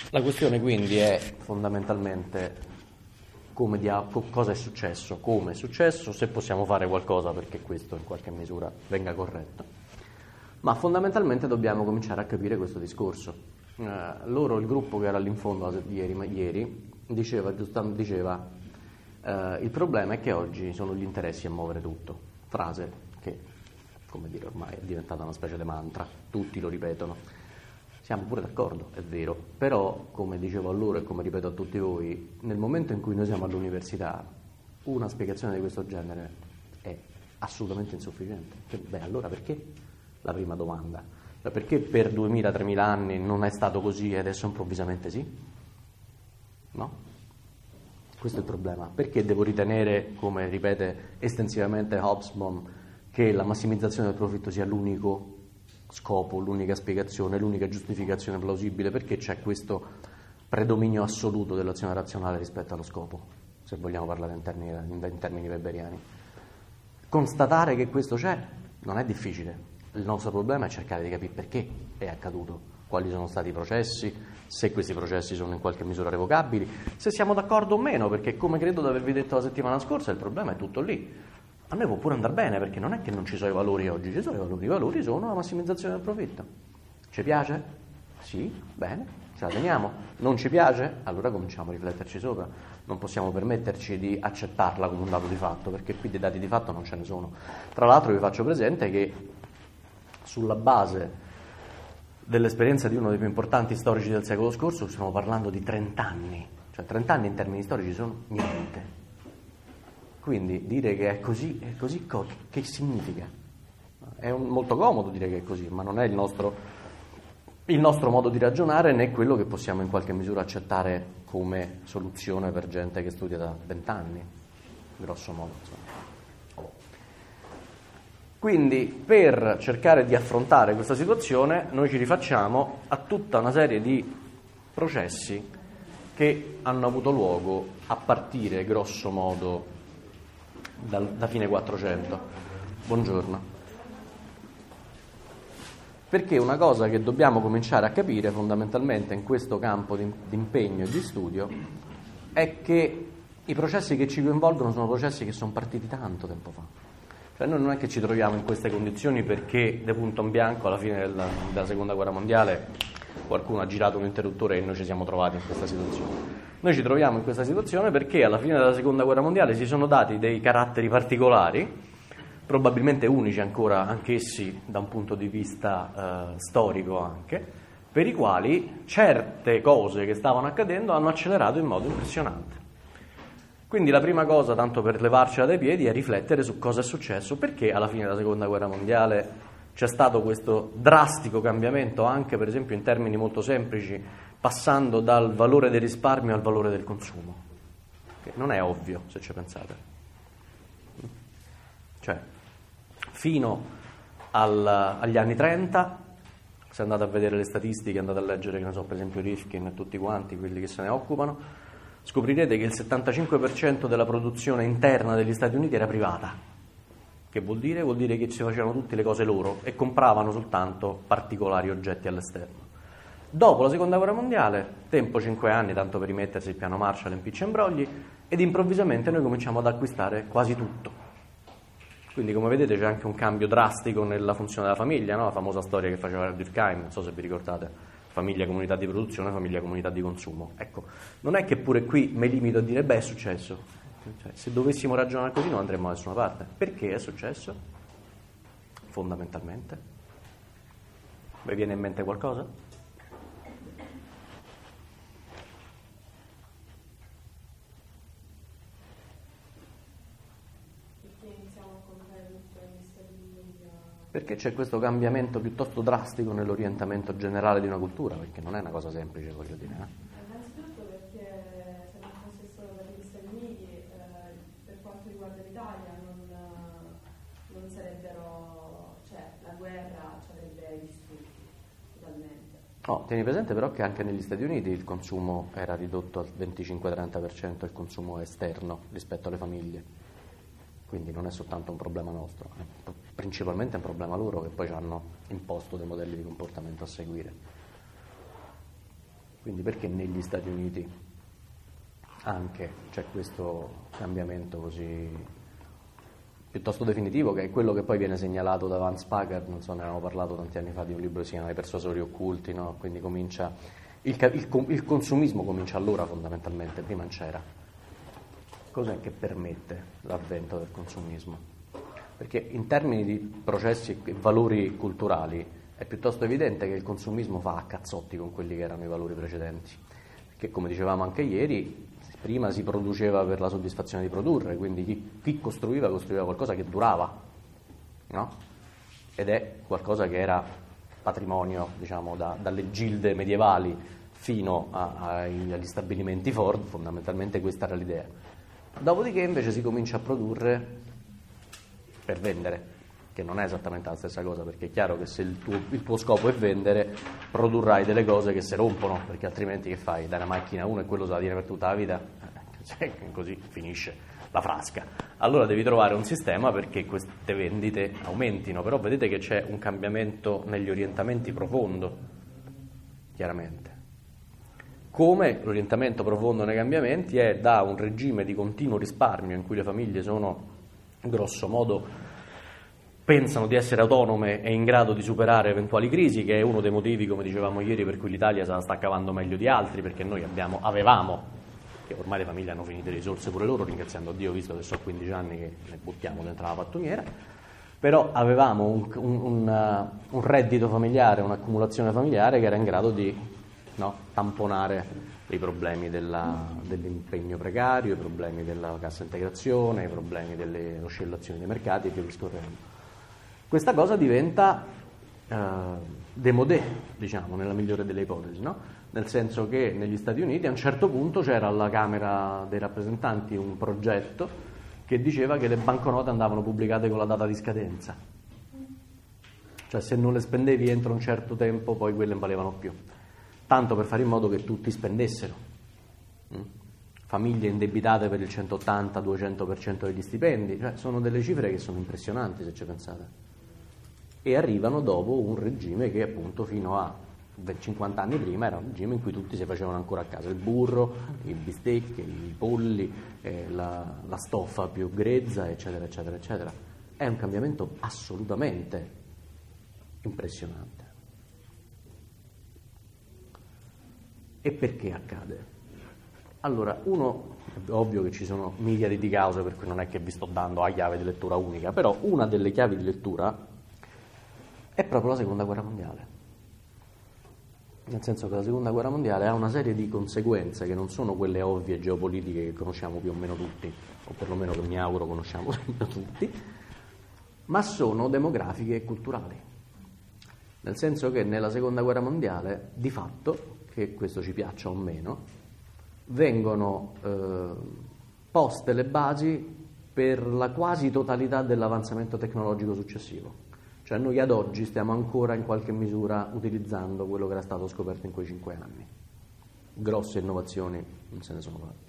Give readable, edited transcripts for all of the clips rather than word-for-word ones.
La questione quindi è fondamentalmente cosa è successo, come è successo, se possiamo fare qualcosa perché questo in qualche misura venga corretto. Ma fondamentalmente dobbiamo cominciare a capire questo discorso. Il gruppo che era lì in fondo ieri diceva il problema è che oggi sono gli interessi a muovere tutto. Frase che, come dire, ormai è diventata una specie di mantra, tutti lo ripetono. Siamo pure d'accordo, è vero, però come dicevo a loro e come ripeto a tutti voi, nel momento in cui noi siamo all'università, una spiegazione di questo genere è assolutamente insufficiente. Beh, allora perché? La prima domanda. Perché per 2000-3000 anni non è stato così e adesso improvvisamente sì? No? Questo è il problema. Perché devo ritenere, come ripete estensivamente Hobsbawm, che la massimizzazione del profitto sia l'unico scopo, l'unica spiegazione, l'unica giustificazione plausibile? Perché c'è questo predominio assoluto dell'azione razionale rispetto allo scopo, se vogliamo parlare in termini weberiani. Constatare che questo c'è non è difficile. Il nostro problema è cercare di capire perché è accaduto, quali sono stati i processi, se questi processi sono in qualche misura revocabili, se siamo d'accordo o meno, perché come credo di avervi detto la settimana scorsa, il problema è tutto lì. A noi può pure andare bene, perché non è che non ci sono i valori oggi, ci sono i valori sono la massimizzazione del profitto. Ci piace? Sì, bene, ce la teniamo. Non ci piace? Allora cominciamo a rifletterci sopra. Non possiamo permetterci di accettarla come un dato di fatto, perché qui dei dati di fatto non ce ne sono. Tra l'altro vi faccio presente che sulla base dell'esperienza di uno dei più importanti storici del secolo scorso stiamo parlando di 30 anni, cioè 30 anni in termini storici sono niente. Quindi dire che è così che significa? È molto comodo dire che è così, ma non è il nostro modo di ragionare, né quello che possiamo in qualche misura accettare come soluzione per gente che studia da 20 anni, grosso modo. Quindi per cercare di affrontare questa situazione noi ci rifacciamo a tutta una serie di processi che hanno avuto luogo a partire grosso modo da fine 400. Buongiorno. Perché una cosa che dobbiamo cominciare a capire fondamentalmente in questo campo di impegno e di studio è che i processi che ci coinvolgono sono processi che sono partiti tanto tempo fa. Cioè noi non è che ci troviamo in queste condizioni perché de punto in bianco alla fine della seconda guerra mondiale qualcuno ha girato un interruttore e noi ci siamo trovati in questa situazione. Noi ci troviamo in questa situazione perché alla fine della seconda guerra mondiale si sono dati dei caratteri particolari, probabilmente unici ancora anch'essi da un punto di vista storico anche, per i quali certe cose che stavano accadendo hanno accelerato in modo impressionante. Quindi la prima cosa, tanto per levarcela dai piedi, è riflettere su cosa è successo, perché alla fine della seconda guerra mondiale c'è stato questo drastico cambiamento anche per esempio in termini molto semplici, passando dal valore del risparmio al valore del consumo, che non è ovvio se ci pensate. Cioè, fino agli anni 30, se andate a vedere le statistiche, andate a leggere, che ne so, per esempio Rifkin e tutti quanti, quelli che se ne occupano, scoprirete che il 75% della produzione interna degli Stati Uniti era privata. Che vuol dire? Vuol dire che ci facevano tutte le cose loro e compravano soltanto particolari oggetti all'esterno. Dopo la seconda guerra mondiale, tempo 5 anni, tanto per rimettersi il piano Marshall in picci e imbrogli, ed improvvisamente noi cominciamo ad acquistare quasi tutto. Quindi come vedete c'è anche un cambio drastico nella funzione della famiglia, no? La famosa storia che faceva Durkheim, non so se vi ricordate, famiglia, comunità di produzione, famiglia, comunità di consumo. Ecco, non è che pure qui mi limito a dire, beh, è successo. Cioè, se dovessimo ragionare così non andremmo da nessuna parte. Perché è successo? Fondamentalmente. Vi viene in mente qualcosa? Perché c'è questo cambiamento piuttosto drastico nell'orientamento generale di una cultura? Perché non è una cosa semplice, voglio dire. Innanzitutto perché se non fosse stato per gli Stati Uniti, per quanto riguarda l'Italia, non sarebbero, cioè la guerra ci avrebbe distrutti totalmente. No, tieni presente però che anche negli Stati Uniti il consumo era ridotto al 25-30%, il consumo esterno rispetto alle famiglie. Quindi non è soltanto un problema nostro, è principalmente un problema loro che poi ci hanno imposto dei modelli di comportamento a seguire. Quindi perché negli Stati Uniti anche c'è questo cambiamento così piuttosto definitivo, che è quello che poi viene segnalato da Vance Packard, non so, ne avevamo parlato tanti anni fa di un libro che si chiama I persuasori occulti, no? Quindi comincia il consumismo comincia allora fondamentalmente, prima non c'era. Cos'è che permette l'avvento del consumismo? Perché in termini di processi e valori culturali è piuttosto evidente che il consumismo fa a cazzotti con quelli che erano i valori precedenti, perché come dicevamo anche ieri, prima si produceva per la soddisfazione di produrre, quindi chi costruiva qualcosa che durava, no? Ed è qualcosa che era patrimonio, diciamo, dalle gilde medievali fino agli stabilimenti Ford, fondamentalmente questa era l'idea. Dopodiché invece si comincia a produrre per vendere, che non è esattamente la stessa cosa, perché è chiaro che se il tuo scopo è vendere, produrrai delle cose che si rompono, perché altrimenti che fai? Dai una macchina a uno e quello se la tiene per tutta la vita, così finisce la frasca. Allora devi trovare un sistema perché queste vendite aumentino, però vedete che c'è un cambiamento negli orientamenti profondo, chiaramente. Come l'orientamento profondo nei cambiamenti è da un regime di continuo risparmio in cui le famiglie sono grosso modo pensano di essere autonome e in grado di superare eventuali crisi, che è uno dei motivi, come dicevamo ieri, per cui l'Italia se la sta cavando meglio di altri, perché noi avevamo, che ormai le famiglie hanno finito le risorse pure loro, ringraziando Dio, visto che sono 15 anni che le buttiamo dentro la pattumiera, però avevamo un reddito familiare, un'accumulazione familiare che era in grado di tamponare i problemi dell'impegno precario, i problemi della cassa integrazione, i problemi delle oscillazioni dei mercati e via discorrendo. Questa cosa diventa démodé, diciamo, nella migliore delle ipotesi, no? Nel senso che negli Stati Uniti a un certo punto c'era alla Camera dei rappresentanti un progetto che diceva che le banconote andavano pubblicate con la data di scadenza, cioè se non le spendevi entro un certo tempo poi quelle non valevano più, tanto per fare in modo che tutti spendessero. Famiglie indebitate per il 180-200% degli stipendi, cioè sono delle cifre che sono impressionanti se ci pensate, e arrivano dopo un regime che appunto fino a 50 anni prima era un regime in cui tutti si facevano ancora a casa il burro, i bistecchi, i polli, la stoffa più grezza, eccetera eccetera eccetera. È un cambiamento assolutamente impressionante. E perché accade? Allora, è ovvio che ci sono miriadi di cause per cui non è che vi sto dando la chiave di lettura unica, però una delle chiavi di lettura è proprio la Seconda Guerra Mondiale. Nel senso che la Seconda Guerra Mondiale ha una serie di conseguenze che non sono quelle ovvie geopolitiche che conosciamo più o meno tutti, o perlomeno che mi auguro conosciamo tutti, ma sono demografiche e culturali. Nel senso che nella Seconda Guerra Mondiale, di fatto, che questo ci piaccia o meno, vengono poste le basi per la quasi totalità dell'avanzamento tecnologico successivo. Cioè noi ad oggi stiamo ancora in qualche misura utilizzando quello che era stato scoperto in quei 5 anni. Grosse innovazioni non se ne sono fatte.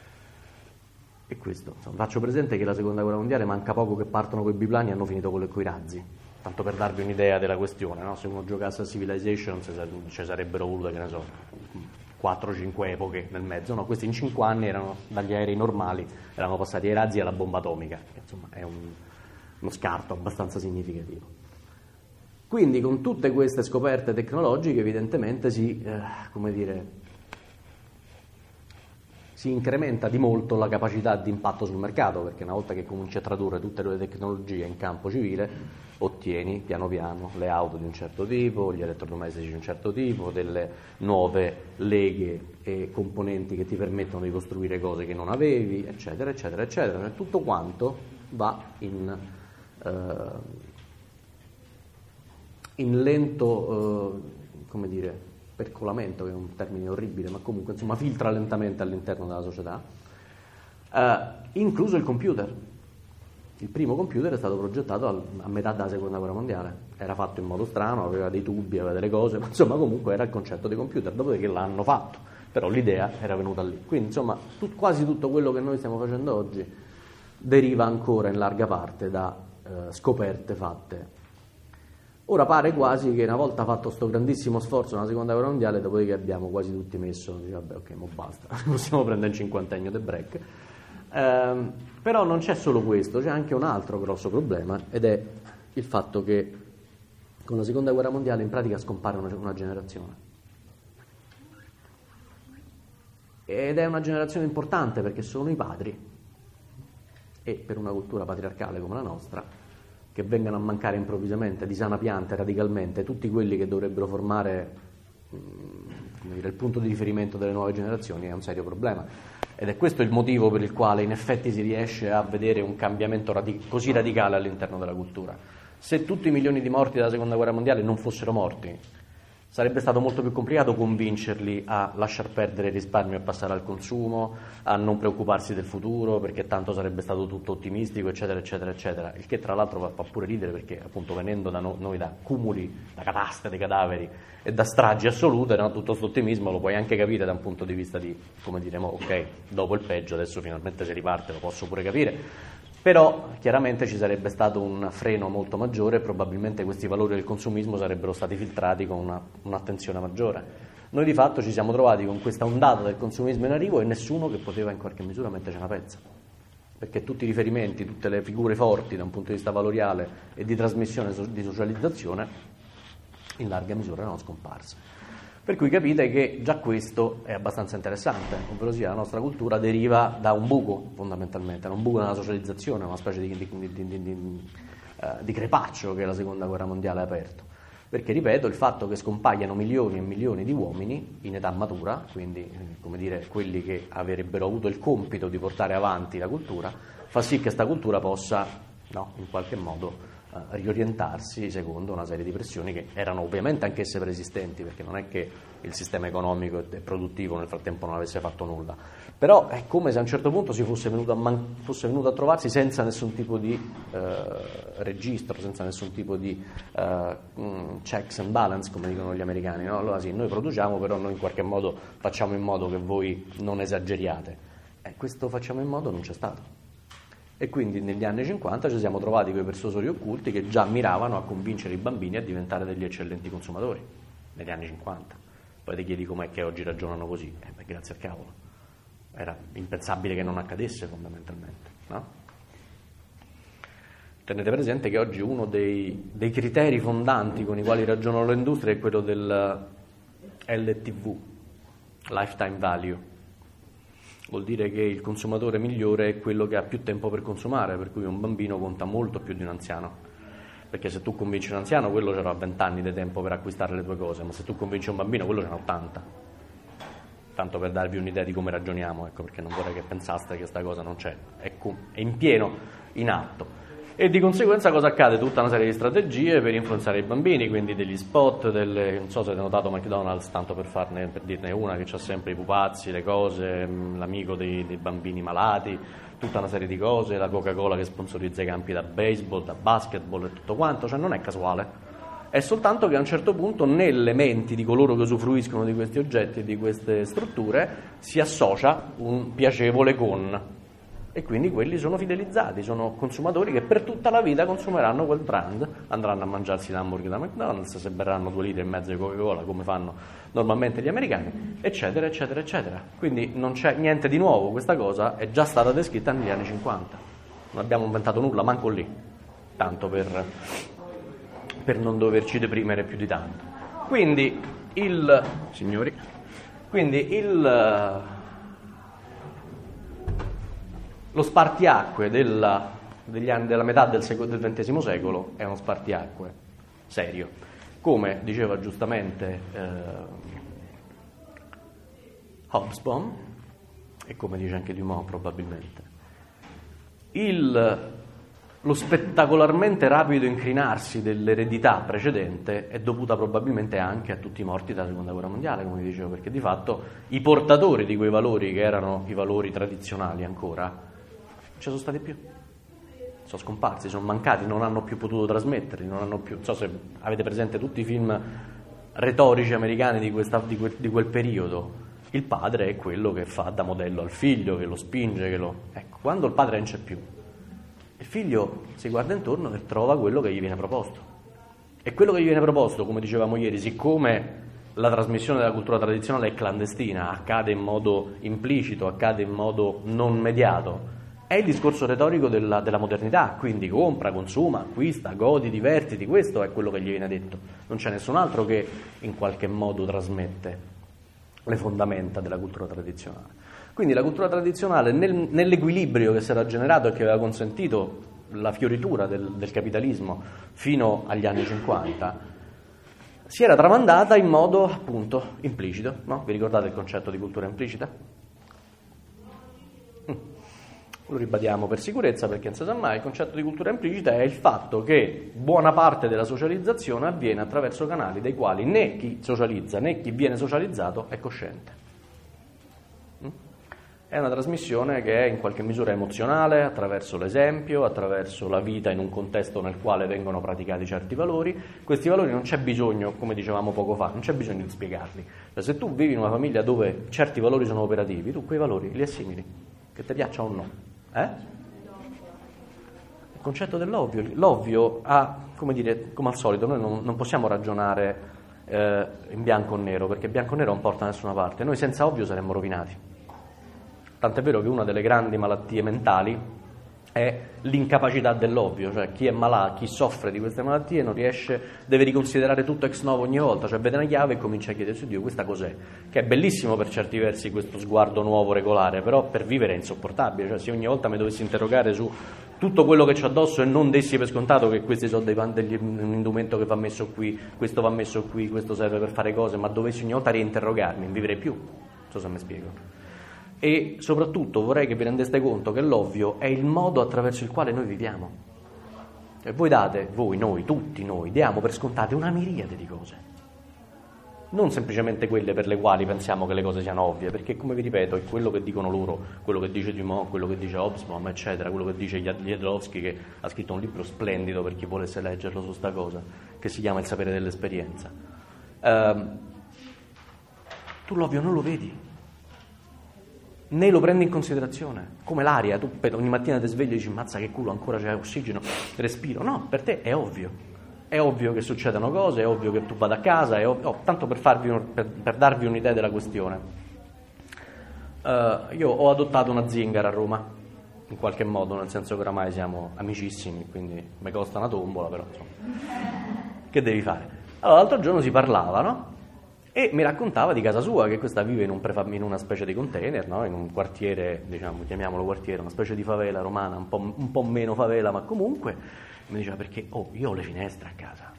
E questo, insomma, faccio presente che la Seconda Guerra Mondiale manca poco che partono coi biplani e hanno finito con i razzi. Tanto per darvi un'idea della questione, no? Se uno giocasse a Civilization ci sarebbero volute, che ne so, 4-5 epoche nel mezzo, no? Questi in 5 anni erano dagli aerei normali, erano passati ai razzi e alla bomba atomica, che insomma è uno scarto abbastanza significativo. Quindi con tutte queste scoperte tecnologiche evidentemente si incrementa di molto la capacità di impatto sul mercato, perché una volta che cominci a tradurre tutte le tecnologie in campo civile ottieni piano piano le auto di un certo tipo, gli elettrodomestici di un certo tipo, delle nuove leghe e componenti che ti permettono di costruire cose che non avevi, eccetera eccetera eccetera. Tutto quanto va in lento percolamento, che è un termine orribile, ma comunque insomma filtra lentamente all'interno della società, incluso il computer. Il primo computer è stato progettato a metà della Seconda Guerra Mondiale, era fatto in modo strano, aveva dei tubi, aveva delle cose, ma insomma comunque era il concetto di computer, dopodiché l'hanno fatto, però l'idea era venuta lì. Quindi insomma quasi tutto quello che noi stiamo facendo oggi deriva ancora in larga parte da scoperte fatte Ora pare quasi che una volta fatto sto grandissimo sforzo nella seconda guerra mondiale, dopodiché abbiamo quasi tutti messo, vabbè ok, mo basta, possiamo prendere il cinquantennio del break. Però non c'è solo questo, c'è anche un altro grosso problema, ed è il fatto che con la seconda guerra mondiale in pratica scompare una generazione. Ed è una generazione importante perché sono i padri, e per una cultura patriarcale come la nostra, che vengano a mancare improvvisamente, di sana pianta, radicalmente, tutti quelli che dovrebbero formare il punto di riferimento delle nuove generazioni, è un serio problema. Ed è questo il motivo per il quale in effetti si riesce a vedere un cambiamento così radicale all'interno della cultura. Se tutti i milioni di morti della seconda guerra mondiale non fossero morti, sarebbe stato molto più complicato convincerli a lasciar perdere il risparmio e passare al consumo, a non preoccuparsi del futuro, perché tanto sarebbe stato tutto ottimistico, eccetera, eccetera, eccetera. Il che tra l'altro fa pure ridere, perché appunto venendo da noi da cumuli, da cataste di cadaveri e da stragi assolute, no? Tutto questo ottimismo lo puoi anche capire da un punto di vista di, come dire, ok, dopo il peggio, adesso finalmente si riparte, lo posso pure capire. Però chiaramente ci sarebbe stato un freno molto maggiore e probabilmente questi valori del consumismo sarebbero stati filtrati con un'attenzione maggiore. Noi di fatto ci siamo trovati con questa ondata del consumismo in arrivo e nessuno che poteva in qualche misura metterci una pezza, perché tutti i riferimenti, tutte le figure forti da un punto di vista valoriale e di trasmissione, di socializzazione, in larga misura erano scomparse. Per cui capite che già questo è abbastanza interessante, ovvero sia la nostra cultura deriva da un buco fondamentalmente, un buco nella socializzazione, una specie di crepaccio che la seconda guerra mondiale ha aperto. Perché, ripeto, il fatto che scompaiano milioni e milioni di uomini in età matura, quindi come dire quelli che avrebbero avuto il compito di portare avanti la cultura, fa sì che questa cultura possa, no, in qualche modo riorientarsi secondo una serie di pressioni che erano ovviamente anch'esse preesistenti, perché non è che il sistema economico e produttivo nel frattempo non avesse fatto nulla, però è come se a un certo punto si fosse venuto a trovarsi senza nessun tipo di registro, senza nessun tipo di checks and balance, come dicono gli americani, no? Allora sì, noi produciamo, però noi in qualche modo facciamo in modo che voi non esageriate, e questo facciamo in modo non c'è stato. E quindi negli anni 50 ci siamo trovati quei persuasori occulti che già miravano a convincere i bambini a diventare degli eccellenti consumatori, negli anni 50. Poi ti chiedi com'è che oggi ragionano così, beh, grazie al cavolo. Era impensabile che non accadesse fondamentalmente, no? Tenete presente che oggi uno dei criteri fondanti con i quali ragionano le industrie è quello del LTV, Lifetime Value. Vuol dire che il consumatore migliore è quello che ha più tempo per consumare, per cui un bambino conta molto più di un anziano. Perché se tu convinci un anziano, quello ce l'ha 20 anni di tempo per acquistare le tue cose, ma se tu convinci un bambino, quello ce n'ha 80. Tanto per darvi un'idea di come ragioniamo, ecco, perché non vorrei che pensaste che questa cosa non c'è, è in pieno, in atto. E di conseguenza cosa accade? Tutta una serie di strategie per influenzare i bambini, quindi degli spot, non so se avete notato McDonald's, tanto per dirne una, che c'ha sempre i pupazzi, le cose, l'amico dei bambini malati, tutta una serie di cose, la Coca-Cola che sponsorizza i campi da baseball, da basketball e tutto quanto, cioè non è casuale. È soltanto che a un certo punto nelle menti di coloro che usufruiscono di questi oggetti e di queste strutture si associa un piacevole con. E quindi quelli sono fidelizzati, sono consumatori che per tutta la vita consumeranno quel brand, andranno a mangiarsi l'hamburger da McDonald's, se berranno 2 litri e mezzo di Coca-Cola come fanno normalmente gli americani, eccetera, eccetera, eccetera. Quindi non c'è niente di nuovo, questa cosa è già stata descritta negli anni 50, non abbiamo inventato nulla, manco lì, tanto per non doverci deprimere più di tanto. Quindi lo spartiacque della metà del XX secolo è uno spartiacque serio. Come diceva giustamente Hobsbawm, e come dice anche Dumas probabilmente, lo spettacolarmente rapido incrinarsi dell'eredità precedente è dovuta probabilmente anche a tutti i morti della seconda guerra mondiale, come vi dicevo, perché di fatto i portatori di quei valori, che erano i valori tradizionali ancora, non ci sono stati più, sono scomparsi, sono mancati, non hanno più potuto trasmetterli, non so se avete presente tutti i film retorici americani di quel periodo. Il padre è quello che fa da modello al figlio, che lo spinge, ecco, quando il padre non c'è più, il figlio si guarda intorno e trova quello che gli viene proposto E quello che gli viene proposto, come dicevamo ieri, siccome la trasmissione della cultura tradizionale è clandestina, accade in modo implicito, accade in modo non mediato, è il discorso retorico della modernità, quindi compra, consuma, acquista, godi, divertiti, questo è quello che gli viene detto. Non c'è nessun altro che in qualche modo trasmette le fondamenta della cultura tradizionale. Quindi la cultura tradizionale, nell'equilibrio che si era generato e che aveva consentito la fioritura del capitalismo fino agli anni 50, si era tramandata in modo appunto implicito, no? Vi ricordate il concetto di cultura implicita? Lo ribadiamo per sicurezza perché non si sa mai. Il concetto di cultura implicita è il fatto che buona parte della socializzazione avviene attraverso canali dei quali né chi socializza né chi viene socializzato è cosciente. È una trasmissione che è in qualche misura emozionale, attraverso l'esempio, attraverso la vita in un contesto nel quale vengono praticati certi valori. Questi valori non c'è bisogno, come dicevamo poco fa, non c'è bisogno di spiegarli. Cioè, se tu vivi in una famiglia dove certi valori sono operativi, tu quei valori li assimili, che ti piaccia o no. Il concetto dell'ovvio. L'ovvio ha, come dire, come al solito, noi non possiamo ragionare in bianco o nero, perché bianco o nero non porta da nessuna parte. Noi senza ovvio saremmo rovinati. Tant'è vero che una delle grandi malattie mentali è l'incapacità dell'ovvio, cioè chi è malato, chi soffre di queste malattie non riesce, deve riconsiderare tutto ex novo ogni volta, cioè vede una chiave e comincia a chiedersi: Dio, questa cos'è? Che è bellissimo per certi versi questo sguardo nuovo, regolare, però per vivere è insopportabile, cioè se ogni volta mi dovessi interrogare su tutto quello che c'ho addosso e non dessi per scontato che questi sono un indumento che va messo qui, questo va messo qui, questo serve per fare cose, ma dovessi ogni volta reinterrogarmi, non vivrei più, non so se mi spiego. E soprattutto vorrei che vi rendeste conto che l'ovvio è il modo attraverso il quale noi viviamo. E noi, tutti noi, diamo per scontate una miriade di cose. Non semplicemente quelle per le quali pensiamo che le cose siano ovvie, perché come vi ripeto è quello che dicono loro, quello che dice Dumont, quello che dice Hobsbawm, eccetera, quello che dice Jadlowski, che ha scritto un libro splendido per chi volesse leggerlo su sta cosa, che si chiama Il sapere dell'esperienza. Tu l'ovvio non lo vedi, né lo prendi in considerazione, come l'aria. Tu ogni mattina ti svegli e dici: mazza che culo, ancora c'è ossigeno, respiro. No, per te è ovvio che succedano cose, è ovvio che tu vada a casa, tanto per darvi un'idea della questione. Io ho adottato una zingara a Roma, in qualche modo, nel senso che oramai siamo amicissimi, quindi mi costa una tombola, però insomma, che devi fare? Allora l'altro giorno si parlava, no? E mi raccontava di casa sua, che questa vive in una specie di container, no? In un quartiere, diciamo, chiamiamolo quartiere, una specie di favela romana, un po' meno favela, ma comunque. Mi diceva: perché io ho le finestre a casa.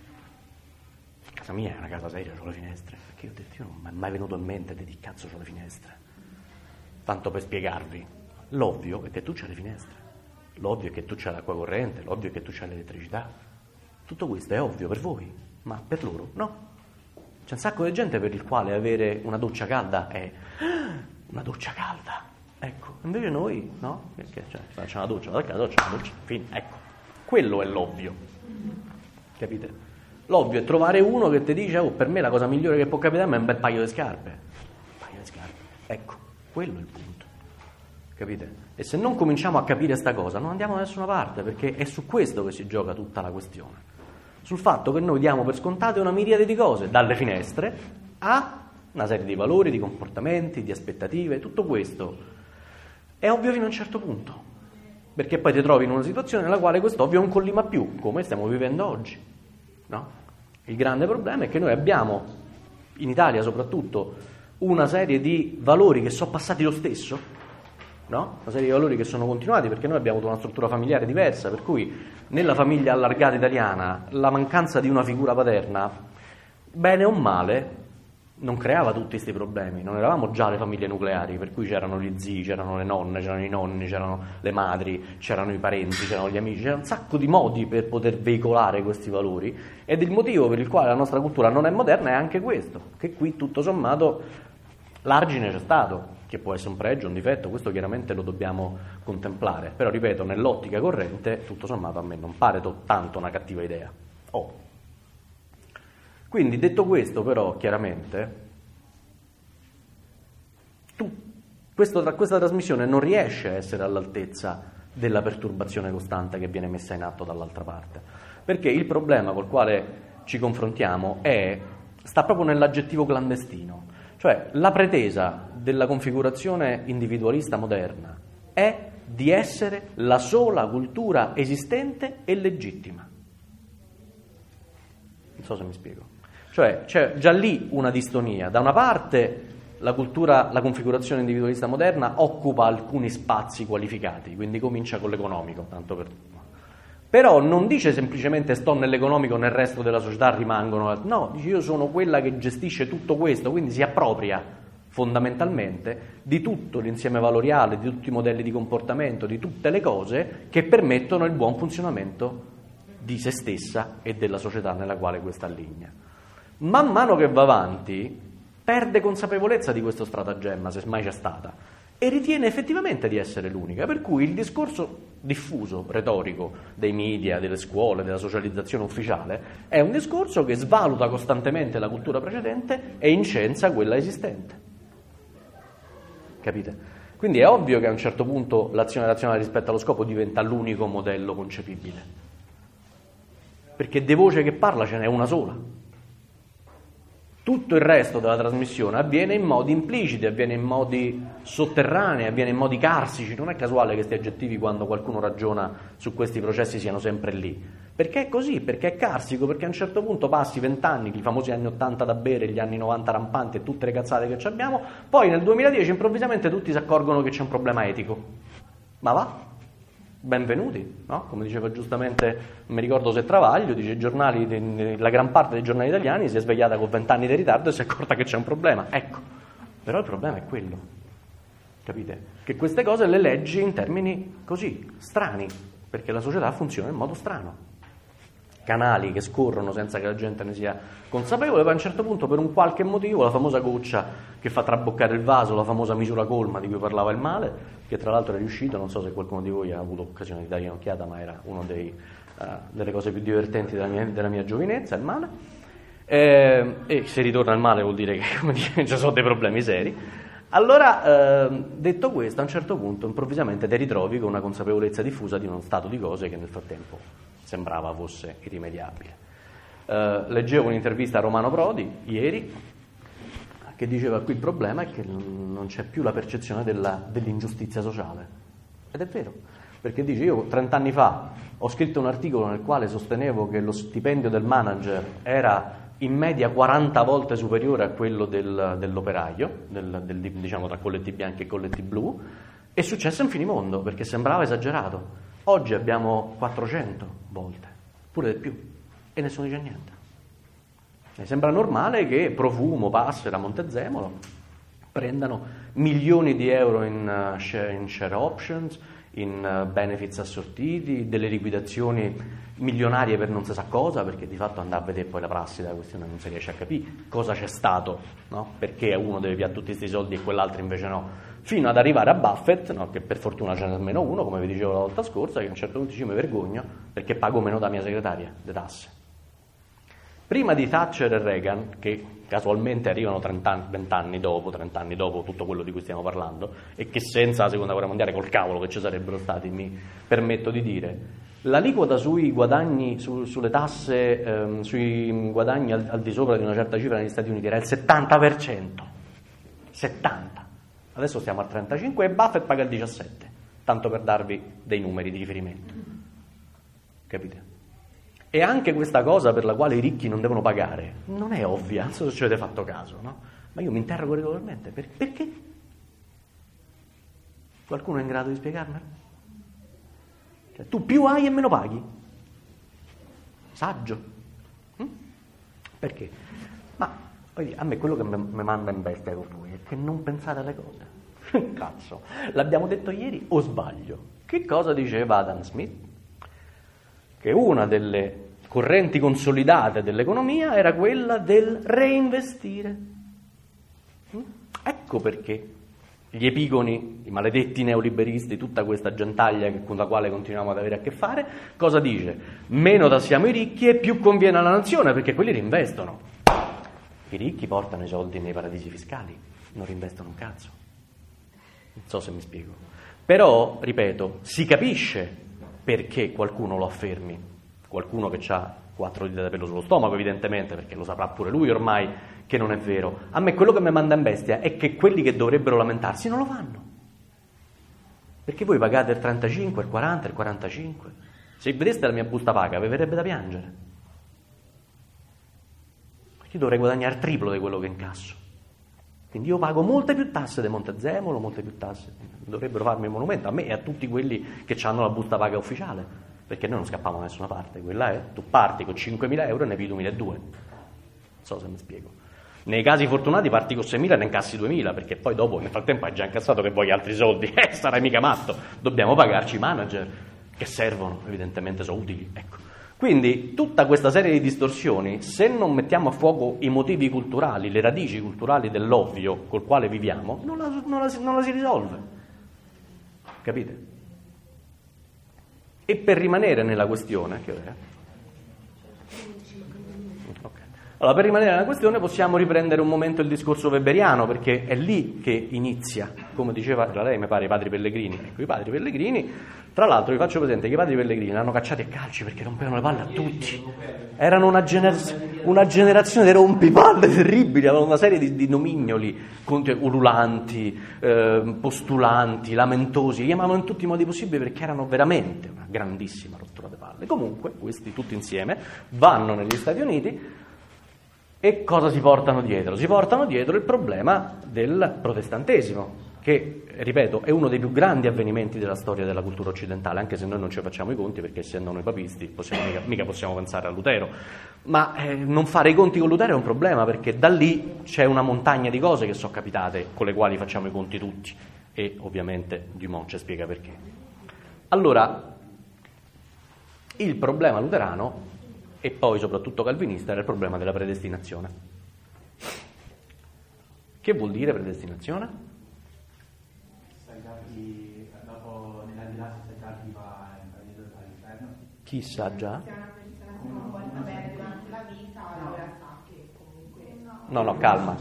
Casa mia è una casa seria, ho le finestre. Perché io ho detto: io non mi è mai venuto in mente di che cazzo ho le finestre. Tanto per spiegarvi, l'ovvio è che tu c'hai le finestre, l'ovvio è che tu c'hai l'acqua corrente, l'ovvio è che tu c'hai l'elettricità. Tutto questo è ovvio per voi, ma per loro no. C'è un sacco di gente per il quale avere una doccia calda è una doccia calda. Ecco, invece noi, no? Perché faccio una doccia, vado a casa, una doccia, fine, ecco. Quello è l'ovvio, capite? L'ovvio è trovare uno che ti dice: oh, per me la cosa migliore che può capitare è un bel paio di scarpe. Un paio di scarpe, ecco, quello è il punto, capite? E se non cominciamo a capire sta cosa non andiamo da nessuna parte, perché è su questo che si gioca tutta la questione. Sul fatto che noi diamo per scontate una miriade di cose, dalle finestre a una serie di valori, di comportamenti, di aspettative. Tutto questo è ovvio fino a un certo punto, perché poi ti trovi in una situazione nella quale questo ovvio non collima più, come stiamo vivendo oggi, no? Il grande problema è che noi abbiamo, in Italia soprattutto, una serie di valori che sono passati lo stesso, no? Una serie di valori che sono continuati, perché noi abbiamo avuto una struttura familiare diversa, per cui nella famiglia allargata italiana la mancanza di una figura paterna, bene o male, non creava tutti questi problemi. Non eravamo già le famiglie nucleari, per cui c'erano gli zii, c'erano le nonne, c'erano i nonni, c'erano le madri, c'erano i parenti, c'erano gli amici, c'era un sacco di modi per poter veicolare questi valori, ed il motivo per il quale la nostra cultura non è moderna è anche questo, che qui tutto sommato l'argine c'è stato, che può essere un pregio, un difetto, questo chiaramente lo dobbiamo contemplare, però ripeto, nell'ottica corrente tutto sommato a me non pare tanto una cattiva idea. Quindi detto questo, però chiaramente questa trasmissione non riesce a essere all'altezza della perturbazione costante che viene messa in atto dall'altra parte, perché il problema col quale ci confrontiamo sta proprio nell'aggettivo clandestino, cioè la pretesa della configurazione individualista moderna è di essere la sola cultura esistente e legittima. Non so se mi spiego. Cioè c'è già lì una distonia. Da una parte la configurazione individualista moderna occupa alcuni spazi qualificati, quindi comincia con l'economico, tanto per... Però non dice semplicemente sto nell'economico, nel resto della società rimangono... No, dice io sono quella che gestisce tutto questo, quindi si appropria fondamentalmente di tutto l'insieme valoriale, di tutti i modelli di comportamento, di tutte le cose che permettono il buon funzionamento di se stessa e della società nella quale questa allinea. Man mano che va avanti perde consapevolezza di questo stratagemma, se mai c'è stata, e ritiene effettivamente di essere l'unica, per cui il discorso diffuso, retorico, dei media, delle scuole, della socializzazione ufficiale, è un discorso che svaluta costantemente la cultura precedente e incensa quella esistente. Capite? Quindi è ovvio che a un certo punto l'azione razionale rispetto allo scopo diventa l'unico modello concepibile, perché di voce che parla ce n'è una sola. Tutto il resto della trasmissione avviene in modi impliciti, avviene in modi sotterranei, avviene in modi carsici. Non è casuale che questi aggettivi, quando qualcuno ragiona su questi processi, siano sempre lì. Perché è così, perché è carsico, perché a un certo punto passi 20 anni, i famosi anni 80 da bere, gli anni 90 rampanti e tutte le cazzate che ci abbiamo, poi nel 2010 improvvisamente tutti si accorgono che c'è un problema etico. Ma va? Benvenuti, no? Come diceva giustamente, non mi ricordo se Travaglio, dice i giornali, la gran parte dei giornali italiani si è svegliata con 20 anni di ritardo e si è accorta che c'è un problema. Ecco, però il problema è quello, capite? Che queste cose le leggi in termini così, strani, perché la società funziona in modo strano. Canali che scorrono senza che la gente ne sia consapevole, poi a un certo punto per un qualche motivo la famosa goccia che fa traboccare il vaso, la famosa misura colma di cui parlava il Male, che tra l'altro è riuscito, non so se qualcuno di voi ha avuto occasione di dargli un'occhiata, ma era una delle cose più divertenti della mia giovinezza, il Male, e se ritorna al male vuol dire che, come dire, ci sono dei problemi seri. Allora, detto questo, a un certo punto improvvisamente ti ritrovi con una consapevolezza diffusa di uno stato di cose che nel frattempo sembrava fosse irrimediabile. Leggevo un'intervista a Romano Prodi ieri che diceva qui il problema è che non c'è più la percezione dell'ingiustizia sociale. Ed è vero, perché dice io 30 anni fa ho scritto un articolo nel quale sostenevo che lo stipendio del manager era in media 40 volte superiore a quello dell'operaio, diciamo tra colletti bianchi e colletti blu, e successo in finimondo, perché sembrava esagerato. Oggi abbiamo 400 volte, pure di più, e nessuno dice niente. Mi sembra normale che Profumo, Passera, Montezemolo prendano milioni di euro in share options, in benefits assortiti, delle liquidazioni milionarie per non si sa cosa, perché di fatto andare a vedere poi la prassi della questione non si riesce a capire cosa c'è stato, no? Perché uno deve pigliare tutti questi soldi e quell'altro invece no, fino ad arrivare a Buffett, no? Che per fortuna ce n'è almeno uno, come vi dicevo la volta scorsa, che a un certo punto mi vergogno perché pago meno da mia segretaria le tasse. Prima di Thatcher e Reagan, che casualmente arrivano 20 anni dopo tutto quello di cui stiamo parlando, e che senza la seconda guerra mondiale col cavolo che ci sarebbero stati, mi permetto di dire, l'aliquota sui guadagni, sulle tasse, sui guadagni al di sopra di una certa cifra negli Stati Uniti era il 70%. 70%. Adesso stiamo al 35% e Buffett paga il 17%, tanto per darvi dei numeri di riferimento. Capite? E anche questa cosa per la quale i ricchi non devono pagare non è ovvia, non so se ci avete fatto caso, no? Ma io mi interrogo regolarmente, perché? Qualcuno è in grado di spiegarmelo? Cioè, tu più hai e meno paghi? Saggio? Perché? Ma a me quello che mi manda in bestia con voi è che non pensate alle cose. Cazzo, l'abbiamo detto ieri o sbaglio? Che cosa diceva Adam Smith? Che una delle correnti consolidate dell'economia era quella del reinvestire. Ecco perché gli epigoni, i maledetti neoliberisti, tutta questa gentaglia con la quale continuiamo ad avere a che fare, cosa dice? Meno tassiamo i ricchi e più conviene alla nazione, perché quelli reinvestono. I ricchi portano i soldi nei paradisi fiscali, non reinvestono un cazzo. Non so se mi spiego. Però, ripeto, si capisce perché qualcuno lo affermi, qualcuno che ha 4 dita da pelo sullo stomaco evidentemente, perché lo saprà pure lui ormai che non è vero. A me quello che mi manda in bestia è che quelli che dovrebbero lamentarsi non lo fanno, perché voi pagate il 35, il 40, il 45. Se vedeste la mia busta paga vi verrebbe da piangere. Io dovrei guadagnare il triplo di quello che incasso, quindi io pago molte più tasse di Montezemolo, molte più tasse. Dovrebbero farmi il monumento a me e a tutti quelli che hanno la busta paga ufficiale, perché noi non scappiamo da nessuna parte. Quella è, tu parti con 5.000 euro e ne pigli 1.200. Non so se mi spiego. Nei casi fortunati parti con 6.000 e ne incassi 2.000, perché poi dopo nel frattempo hai già incassato che vuoi altri soldi. Sarai mica matto. Dobbiamo pagarci i manager che servono, evidentemente sono utili, ecco. Quindi tutta questa serie di distorsioni, se non mettiamo a fuoco i motivi culturali, le radici culturali dell'ovvio col quale viviamo, non la si risolve. Capite? E per rimanere nella questione, che ora? Okay. Allora, per rimanere nella questione possiamo riprendere un momento il discorso weberiano, perché è lì che inizia, come diceva lei, mi pare, i padri pellegrini. Ecco, i padri pellegrini, tra l'altro vi faccio presente che i padri pellegrini l'hanno cacciati a calci perché rompevano le palle a tutti. Erano una generazione di rompipalle terribili, avevano una serie di nomignoli, ululanti, postulanti, lamentosi, li chiamavano in tutti i modi possibili perché erano veramente una grandissima rottura di palle. Comunque, questi tutti insieme vanno negli Stati Uniti. E cosa si portano dietro? Si portano dietro il problema del protestantesimo, che, ripeto, è uno dei più grandi avvenimenti della storia della cultura occidentale, anche se noi non ci facciamo i conti, perché essendo noi papisti mica possiamo pensare a Lutero. Ma non fare i conti con Lutero è un problema, perché da lì c'è una montagna di cose che sono capitate, con le quali facciamo i conti tutti. E ovviamente Dumont ci spiega perché. Allora, il problema luterano, e poi soprattutto calvinista, era il problema della predestinazione. Che vuol dire predestinazione? Dopo nell'aldilà si sa già chi va in paradiso e all'inferno. Chi sa già? No,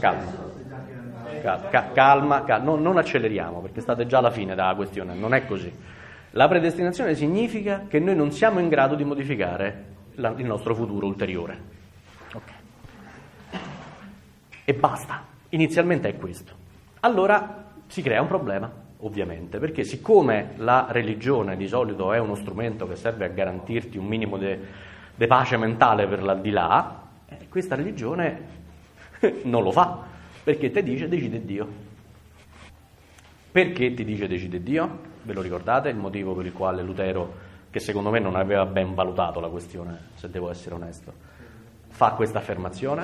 calma, non acceleriamo, perché state già alla fine della questione, non è così. La predestinazione significa che noi non siamo in grado di modificare il nostro futuro ulteriore. Okay. E basta, inizialmente è questo. Allora si crea un problema, ovviamente, perché siccome la religione di solito è uno strumento che serve a garantirti un minimo di pace mentale per l'aldilà, questa religione non lo fa, perché ti dice decide Dio. Perché ti dice decide Dio? Ve lo ricordate il motivo per il quale Lutero, che secondo me non aveva ben valutato la questione, se devo essere onesto, fa questa affermazione?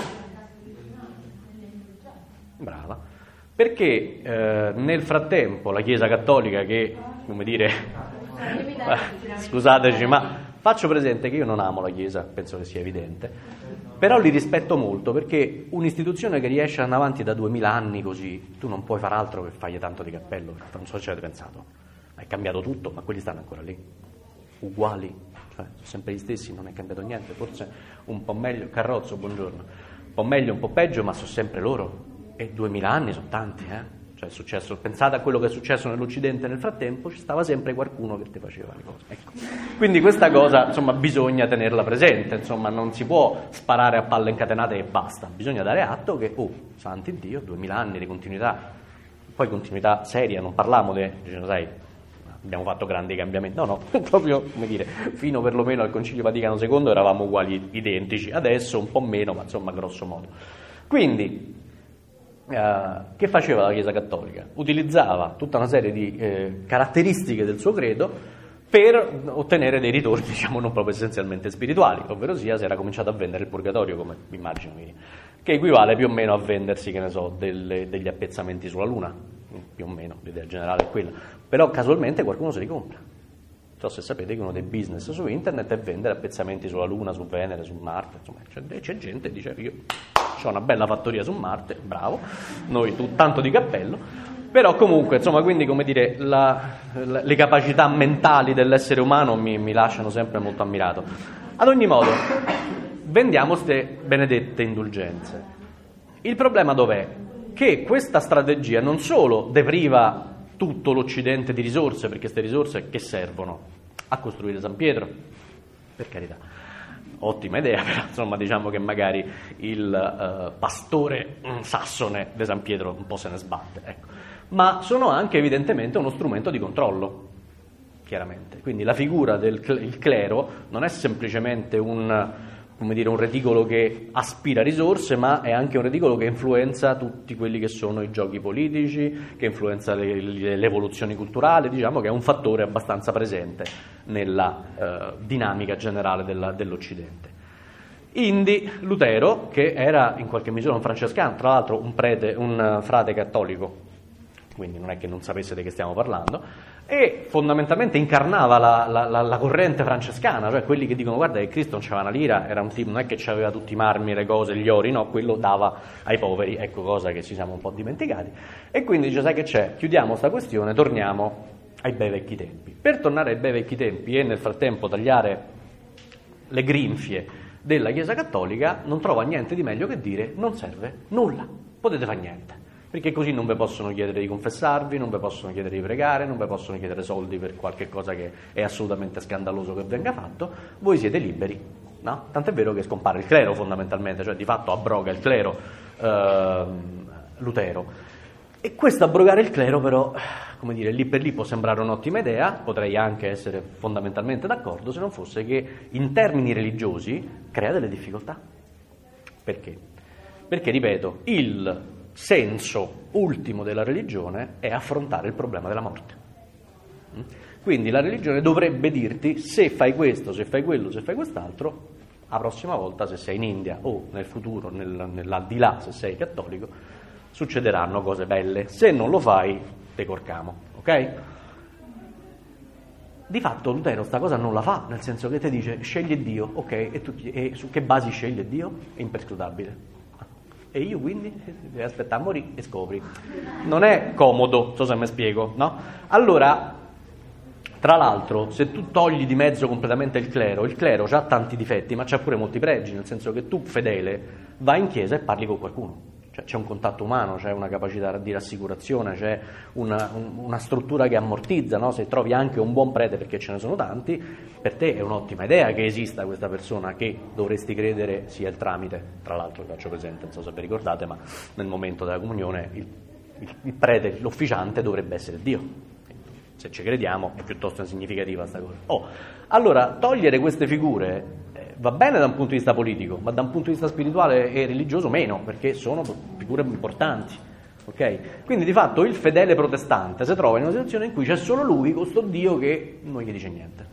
Brava. Perché nel frattempo la Chiesa Cattolica, che, come dire, scusateci, ma faccio presente che io non amo la Chiesa, penso che sia evidente, però li rispetto molto, perché un'istituzione che riesce ad andare avanti da 2000 anni così, tu non puoi far altro che fargli tanto di cappello. Non so se ci avete pensato, ma è cambiato tutto, ma quelli stanno ancora lì, uguali, cioè sono sempre gli stessi, non è cambiato niente, forse un po' meglio, Carrozzo, buongiorno, un po' meglio, un po' peggio, ma sono sempre loro, e 2000 anni sono tanti, cioè è successo, pensate a quello che è successo nell'Occidente nel frattempo, ci stava sempre qualcuno che ti faceva le cose, ecco. Quindi questa cosa, insomma, bisogna tenerla presente, insomma, non si può sparare a palle incatenate e basta, bisogna dare atto che, santi Dio, 2000 anni di continuità, poi continuità seria, non parliamo di, sai, abbiamo fatto grandi cambiamenti, no, proprio, come dire, fino perlomeno al Concilio Vaticano II eravamo uguali, identici, adesso un po' meno, ma insomma grosso modo. Quindi, che faceva la Chiesa Cattolica? Utilizzava tutta una serie di caratteristiche del suo credo per ottenere dei ritorni, diciamo, non proprio essenzialmente spirituali, ovvero sia si era cominciato a vendere il purgatorio, come immagino, che equivale più o meno a vendersi, che ne so, degli appezzamenti sulla Luna, più o meno, l'idea generale è quella, però casualmente qualcuno se li compra. Non so se sapete che uno dei business su internet è vendere appezzamenti sulla Luna, su Venere, su Marte, insomma, c'è gente che dice io ho una bella fattoria su Marte, bravo, noi tanto di cappello, però comunque, insomma, quindi, come dire, le capacità mentali dell'essere umano mi lasciano sempre molto ammirato. Ad ogni modo, vendiamo ste benedette indulgenze. Il problema dov'è? Che questa strategia non solo depriva tutto l'Occidente di risorse, perché queste risorse che servono? A costruire San Pietro, per carità, ottima idea, però insomma diciamo che magari il pastore sassone di San Pietro un po' se ne sbatte, ecco. Ma sono anche evidentemente uno strumento di controllo, chiaramente. Quindi la figura del clero non è semplicemente un reticolo che aspira risorse, ma è anche un reticolo che influenza tutti quelli che sono i giochi politici, che influenza le evoluzioni culturali, diciamo che è un fattore abbastanza presente nella dinamica generale dell'Occidente. Indi Lutero, che era in qualche misura un francescano, tra l'altro un frate cattolico, quindi non è che non sapesse di che stiamo parlando, e fondamentalmente incarnava la corrente francescana, cioè quelli che dicono guarda che Cristo non c'aveva una lira, era un tipo, non è che c'aveva tutti i marmi, le cose, gli ori, no, quello dava ai poveri, ecco, cosa che ci siamo un po' dimenticati. E quindi dice, sai che c'è, chiudiamo sta questione, torniamo ai bei vecchi tempi. Per tornare ai bei vecchi tempi e nel frattempo tagliare le grinfie della Chiesa Cattolica, non trova niente di meglio che dire non serve nulla, potete fare niente. Perché così non vi possono chiedere di confessarvi, non vi possono chiedere di pregare, non vi possono chiedere soldi per qualche cosa che è assolutamente scandaloso che venga fatto, voi siete liberi, no? Tant'è vero che scompare il clero fondamentalmente, cioè di fatto abroga il clero Lutero. E questo abrogare il clero però, come dire, lì per lì può sembrare un'ottima idea, potrei anche essere fondamentalmente d'accordo, se non fosse che in termini religiosi crea delle difficoltà. Perché? Perché, ripeto, il senso ultimo della religione è affrontare il problema della morte. Quindi la religione dovrebbe dirti se fai questo, se fai quello, se fai quest'altro, la prossima volta se sei in India o nel futuro, nell'aldilà, se sei cattolico, succederanno cose belle. Se non lo fai, te corcamo, ok? Di fatto Lutero sta cosa non la fa, nel senso che ti dice sceglie Dio, ok, e su che basi sceglie Dio? È imperscrutabile. E io quindi devo aspettare a morire e scopri. Non è comodo, non so se mi spiego, no? Allora, tra l'altro, se tu togli di mezzo completamente il clero ha tanti difetti, ma c'ha pure molti pregi, nel senso che tu, fedele, vai in chiesa e parli con qualcuno. Cioè, c'è un contatto umano, c'è una capacità di rassicurazione, c'è una struttura che ammortizza, no? Se trovi anche un buon prete, perché ce ne sono tanti, per te è un'ottima idea che esista questa persona che dovresti credere sia il tramite. Tra l'altro vi faccio presente, non so se vi ricordate, ma nel momento della comunione il prete, l'ufficiante dovrebbe essere Dio. Se ci crediamo è piuttosto significativa questa cosa. Allora, togliere queste figure va bene da un punto di vista politico, ma da un punto di vista spirituale e religioso meno, perché sono figure importanti, ok? Quindi di fatto il fedele protestante si trova in una situazione in cui c'è solo lui, questo Dio che non gli dice niente.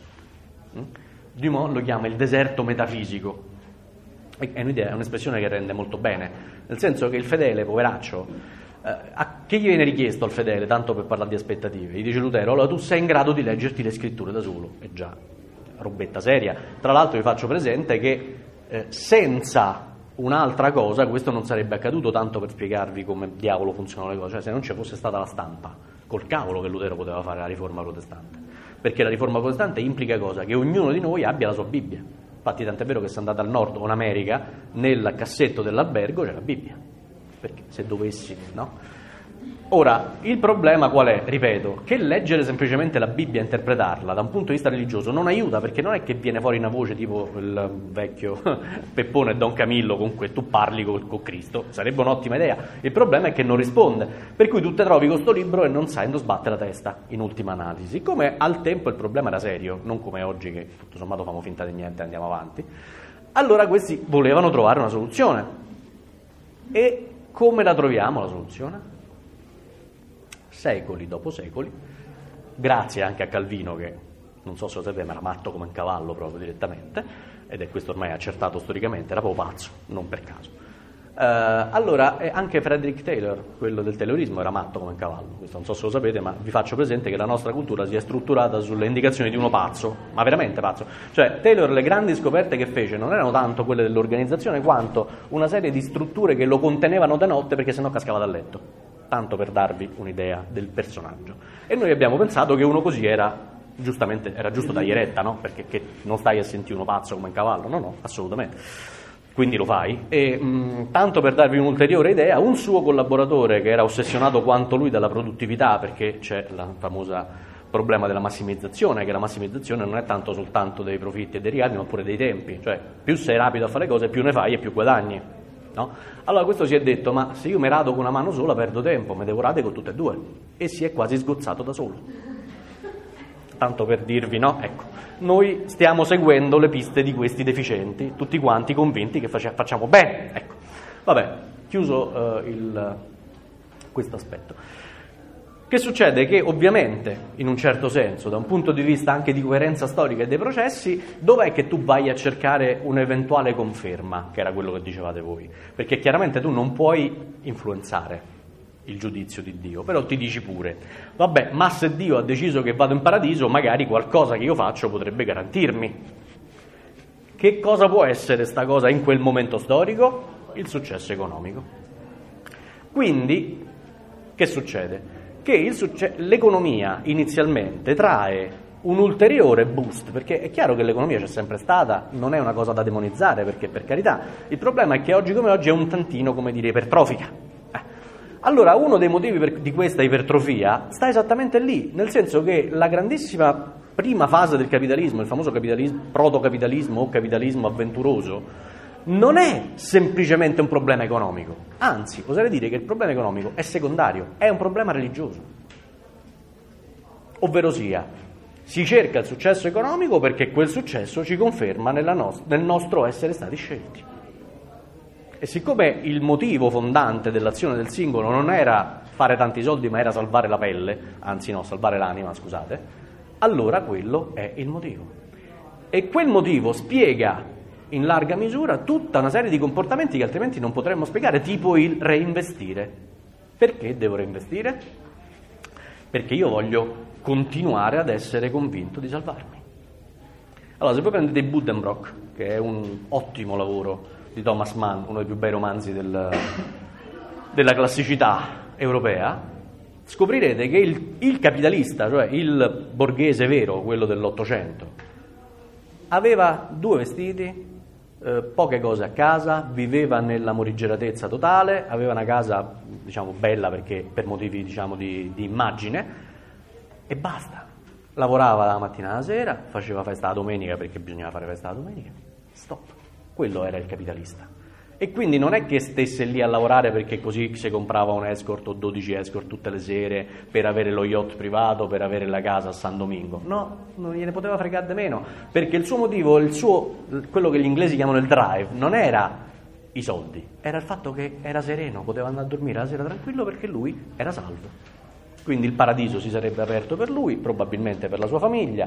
Dumont lo chiama il deserto metafisico, è un'idea, è un'espressione che rende molto bene, nel senso che il fedele, poveraccio, che gli viene richiesto al fedele, tanto per parlare di aspettative? Gli dice Lutero, allora tu sei in grado di leggerti le scritture da solo, è già robetta seria. Tra l'altro vi faccio presente che senza un'altra cosa questo non sarebbe accaduto, tanto per spiegarvi come diavolo funzionano le cose, cioè se non ci fosse stata la stampa, col cavolo che Lutero poteva fare la riforma protestante, perché la riforma protestante implica cosa? Che ognuno di noi abbia la sua Bibbia. Infatti tant'è vero che se andate al nord o in America, nel cassetto dell'albergo c'è la Bibbia, perché se dovessi, no? Ora, il problema qual è? Ripeto, che leggere semplicemente la Bibbia e interpretarla da un punto di vista religioso non aiuta, perché non è che viene fuori una voce tipo il vecchio Peppone e Don Camillo con cui tu parli con Cristo, sarebbe un'ottima idea. Il problema è che non risponde, per cui tu te trovi questo libro e non sai dove sbatte la testa, in ultima analisi. Come al tempo il problema era serio, non come oggi che tutto sommato famo finta di niente e andiamo avanti, allora questi volevano trovare una soluzione. E come la troviamo la soluzione? Secoli dopo secoli, grazie anche a Calvino che, non so se lo sapete, ma era matto come un cavallo proprio direttamente, ed è questo ormai accertato storicamente, era proprio pazzo, non per caso. Allora, anche Frederick Taylor, quello del Taylorismo, era matto come un cavallo, questo non so se lo sapete, ma vi faccio presente che la nostra cultura si è strutturata sulle indicazioni di uno pazzo, ma veramente pazzo. Cioè, Taylor le grandi scoperte che fece non erano tanto quelle dell'organizzazione, quanto una serie di strutture che lo contenevano da notte perché sennò cascava dal letto. Tanto per darvi un'idea del personaggio. E noi abbiamo pensato che uno così era giusto da ieretta, no? Perché che non stai a sentire uno pazzo come un cavallo, no, assolutamente. Quindi lo fai. E tanto per darvi un'ulteriore idea, un suo collaboratore che era ossessionato quanto lui dalla produttività, perché c'è la famosa problema della massimizzazione, che la massimizzazione non è tanto soltanto dei profitti e dei ricavi, ma pure dei tempi, cioè più sei rapido a fare le cose, più ne fai e più guadagni, no? Allora questo si è detto, ma se io mi rado con una mano sola perdo tempo, mi devo radere con tutte e due, e si è quasi sgozzato da solo. Tanto per dirvi, no? Ecco, noi stiamo seguendo le piste di questi deficienti, tutti quanti convinti che facciamo bene, ecco. Vabbè, chiuso questo aspetto. Che succede? Che ovviamente, in un certo senso, da un punto di vista anche di coerenza storica e dei processi, dov'è che tu vai a cercare un'eventuale conferma, che era quello che dicevate voi? Perché chiaramente tu non puoi influenzare il giudizio di Dio, però ti dici pure, vabbè, ma se Dio ha deciso che vado in paradiso, magari qualcosa che io faccio potrebbe garantirmi. Che cosa può essere sta cosa in quel momento storico? Il successo economico. Quindi, che succede? Che l'economia inizialmente trae un ulteriore boost, perché è chiaro che l'economia c'è sempre stata, non è una cosa da demonizzare, perché per carità, il problema è che oggi come oggi è un tantino, come dire, ipertrofica. Allora, uno dei motivi di questa ipertrofia sta esattamente lì, nel senso che la grandissima prima fase del capitalismo, il famoso capitalismo, protocapitalismo o capitalismo avventuroso, non è semplicemente un problema economico, anzi, oserei dire che il problema economico è secondario, è un problema religioso. Ovverosia, si cerca il successo economico perché quel successo ci conferma nel nostro essere stati scelti. E siccome il motivo fondante dell'azione del singolo non era fare tanti soldi, ma era salvare la pelle, anzi no, salvare l'anima, scusate, allora quello è il motivo. E quel motivo spiega in larga misura tutta una serie di comportamenti che altrimenti non potremmo spiegare, tipo il reinvestire. Perché devo reinvestire? Perché io voglio continuare ad essere convinto di salvarmi. Allora, se voi prendete Buddenbrock, che è un ottimo lavoro di Thomas Mann, uno dei più bei romanzi della classicità europea, scoprirete che il capitalista, cioè il borghese vero, quello dell'Ottocento, aveva 2 vestiti, poche cose a casa, viveva nella morigeratezza totale, aveva una casa, diciamo, bella perché per motivi, diciamo, di immagine, e basta. Lavorava la mattina alla sera, faceva festa la domenica perché bisognava fare festa la domenica, stop. Quello era il capitalista. E quindi non è che stesse lì a lavorare perché così si comprava un escort o 12 escort tutte le sere per avere lo yacht privato, per avere la casa a San Domingo. No, non gliene poteva fregare di meno, perché il suo motivo, quello che gli inglesi chiamano il drive, non era i soldi, era il fatto che era sereno, poteva andare a dormire la sera tranquillo perché lui era salvo. Quindi il paradiso si sarebbe aperto per lui, probabilmente per la sua famiglia.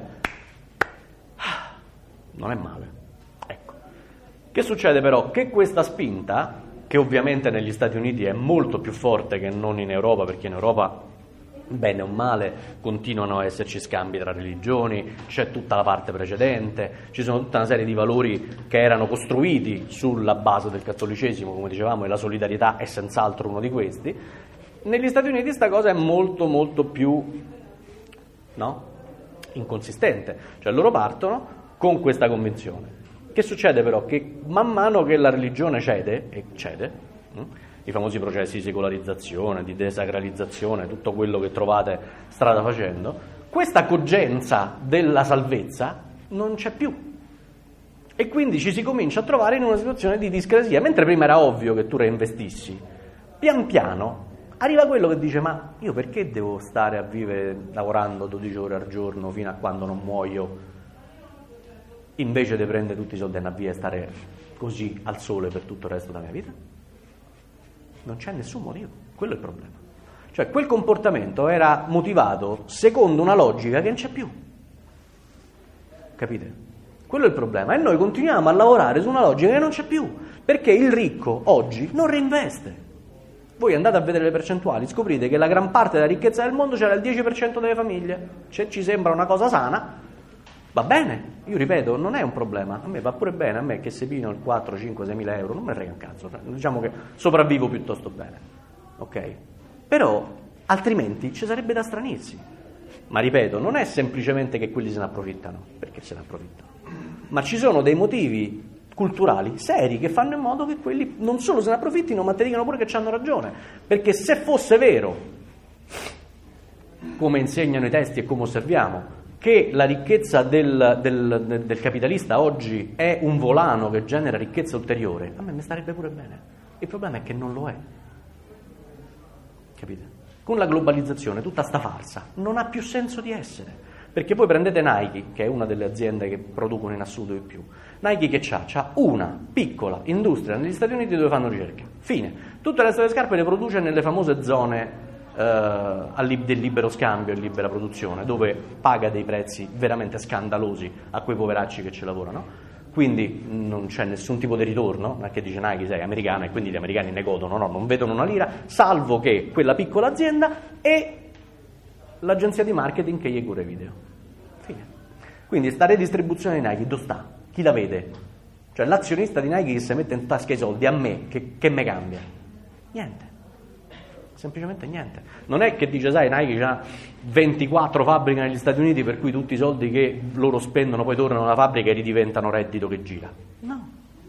Non è male. Che succede però? Che questa spinta, che ovviamente negli Stati Uniti è molto più forte che non in Europa, perché in Europa, bene o male, continuano a esserci scambi tra religioni, c'è tutta la parte precedente, ci sono tutta una serie di valori che erano costruiti sulla base del cattolicesimo, come dicevamo, e la solidarietà è senz'altro uno di questi. Negli Stati Uniti sta cosa è molto molto più, no? Inconsistente, cioè loro partono con questa convinzione. Che succede però? Che man mano che la religione cede, i famosi processi di secolarizzazione, di desacralizzazione, tutto quello che trovate strada facendo, questa cogenza della salvezza non c'è più. E quindi ci si comincia a trovare in una situazione di discrasia. Mentre prima era ovvio che tu reinvestissi, pian piano arriva quello che dice: ma io perché devo stare a vivere lavorando 12 ore al giorno fino a quando non muoio, invece di prendere tutti i soldi e andare via e stare così al sole per tutto il resto della mia vita? Non c'è nessun motivo, quello è il problema. Cioè quel comportamento era motivato secondo una logica che non c'è più. Capite? Quello è il problema. E noi continuiamo a lavorare su una logica che non c'è più, perché il ricco oggi non reinveste. Voi andate a vedere le percentuali, scoprite che la gran parte della ricchezza del mondo c'era il 10% delle famiglie. Ci sembra una cosa sana. Va bene, io ripeto, non è un problema, a me va pure bene, a me che se pino il 4, 5, 6 mila euro non me frega un cazzo, diciamo che sopravvivo piuttosto bene, ok? Però altrimenti ci sarebbe da stranirsi, ma ripeto, non è semplicemente che quelli se ne approfittano, perché se ne approfittano, ma ci sono dei motivi culturali seri che fanno in modo che quelli non solo se ne approfittino, ma ti dicano pure che ci hanno ragione, perché se fosse vero come insegnano i testi e come osserviamo, che la ricchezza del capitalista oggi è un volano che genera ricchezza ulteriore, a me mi starebbe pure bene. Il problema è che non lo è. Capite? Con la globalizzazione tutta sta farsa non ha più senso di essere. Perché poi prendete Nike, che è una delle aziende che producono in assoluto di più. Nike che c'ha una piccola industria negli Stati Uniti dove fanno ricerca. Fine. Tutte le altre scarpe le produce nelle famose zone del libero scambio e libera produzione, dove paga dei prezzi veramente scandalosi a quei poveracci che ci lavorano. Quindi non c'è nessun tipo di ritorno, non è che dice Nike sei americano e quindi gli americani ne godono, no, non vedono una lira, salvo che quella piccola azienda e l'agenzia di marketing che gli cura i video. Fine. Quindi sta redistribuzione di Nike dove sta? Chi la vede? Cioè l'azionista di Nike che si mette in tasca i soldi, a me, che me cambia? Niente. Semplicemente niente. Non è che dice, sai, Nike ha 24 fabbriche negli Stati Uniti per cui tutti i soldi che loro spendono poi tornano alla fabbrica e ridiventano reddito che gira. No.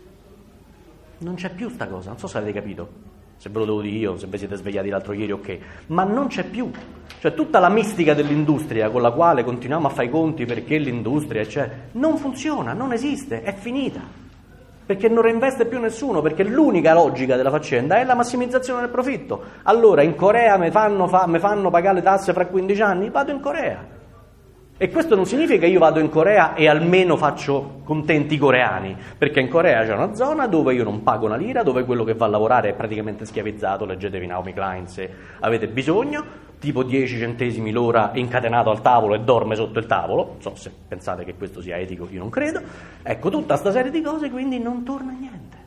Non c'è più sta cosa, non so se avete capito. Se ve lo devo dire io, se vi siete svegliati l'altro ieri, ok. Ma non c'è più. Cioè tutta la mistica dell'industria con la quale continuiamo a fare i conti perché l'industria, non funziona, non esiste, è finita. Perché non reinveste più nessuno, perché l'unica logica della faccenda è la massimizzazione del profitto. Allora in Corea mi fanno pagare le tasse fra 15 anni, vado in Corea. E questo non significa che io vado in Corea e almeno faccio contenti i coreani, perché in Corea c'è una zona dove io non pago una lira, dove quello che va a lavorare è praticamente schiavizzato, leggetevi Naomi Klein se avete bisogno, tipo 10 centesimi l'ora incatenato al tavolo e dorme sotto il tavolo, non so se pensate che questo sia etico, io non credo, ecco tutta sta serie di cose, quindi non torna niente.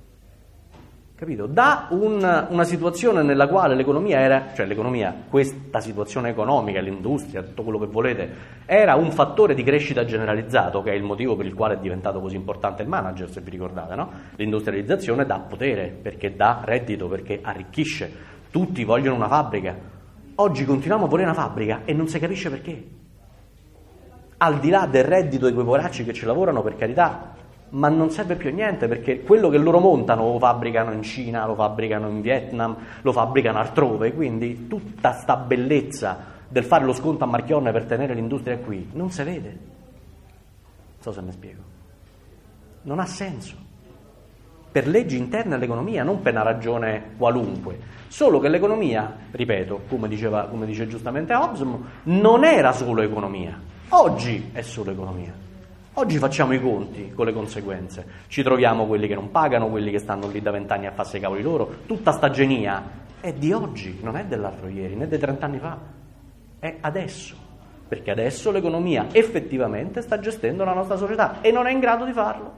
Capito? Da una situazione nella quale l'economia era, cioè l'economia, questa situazione economica, l'industria, tutto quello che volete, era un fattore di crescita generalizzato, che è il motivo per il quale è diventato così importante il manager, se vi ricordate, no? L'industrializzazione dà potere, perché dà reddito, perché arricchisce, tutti vogliono una fabbrica. Oggi continuiamo a volere una fabbrica e non si capisce perché. Al di là del reddito di quei poracci che ci lavorano, per carità, ma non serve più a niente, perché quello che loro montano lo fabbricano in Cina, lo fabbricano in Vietnam, lo fabbricano altrove, quindi tutta sta bellezza del fare lo sconto a Marchionne per tenere l'industria qui non si vede. Non so se mi spiego. Non ha senso. Per leggi interne all'economia, non per una ragione qualunque. Solo che l'economia, ripeto, come dice giustamente Hobbes, non era solo economia. Oggi è solo economia. Oggi facciamo i conti con le conseguenze, ci troviamo quelli che non pagano, quelli che stanno lì da 20 anni a farsi i cavoli loro, tutta sta genia è di oggi, non è dell'altro ieri, né dei 30 anni fa, è adesso, perché adesso l'economia effettivamente sta gestendo la nostra società e non è in grado di farlo,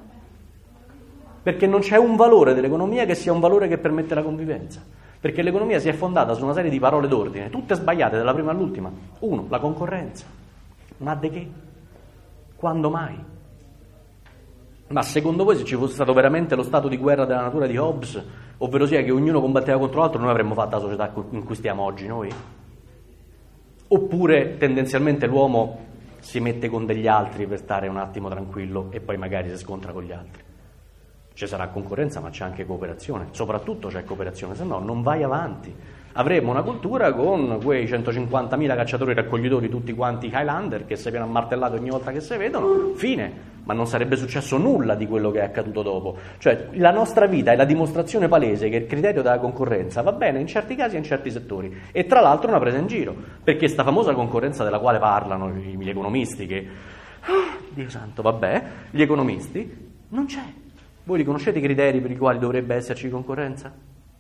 perché non c'è un valore dell'economia che sia un valore che permette la convivenza, perché l'economia si è fondata su una serie di parole d'ordine, tutte sbagliate dalla prima all'ultima. Uno, la concorrenza, ma di che? Quando mai? Ma secondo voi se ci fosse stato veramente lo stato di guerra della natura di Hobbes, ovvero sia che ognuno combatteva contro l'altro, noi avremmo fatto la società in cui stiamo oggi noi? Oppure tendenzialmente l'uomo si mette con degli altri per stare un attimo tranquillo e poi magari si scontra con gli altri? Ci sarà concorrenza, ma c'è anche cooperazione, soprattutto c'è cooperazione, se no non vai avanti. Avremmo una cultura con quei 150.000 cacciatori raccoglitori, tutti quanti Highlander, che si viene martellati ogni volta che si vedono, fine. Ma non sarebbe successo nulla di quello che è accaduto dopo. Cioè, la nostra vita è la dimostrazione palese che il criterio della concorrenza va bene in certi casi e in certi settori. E tra l'altro è una presa in giro, perché sta famosa concorrenza della quale parlano gli economisti, che, Dio santo, vabbè, gli economisti, non c'è. Voi riconoscete i criteri per i quali dovrebbe esserci concorrenza?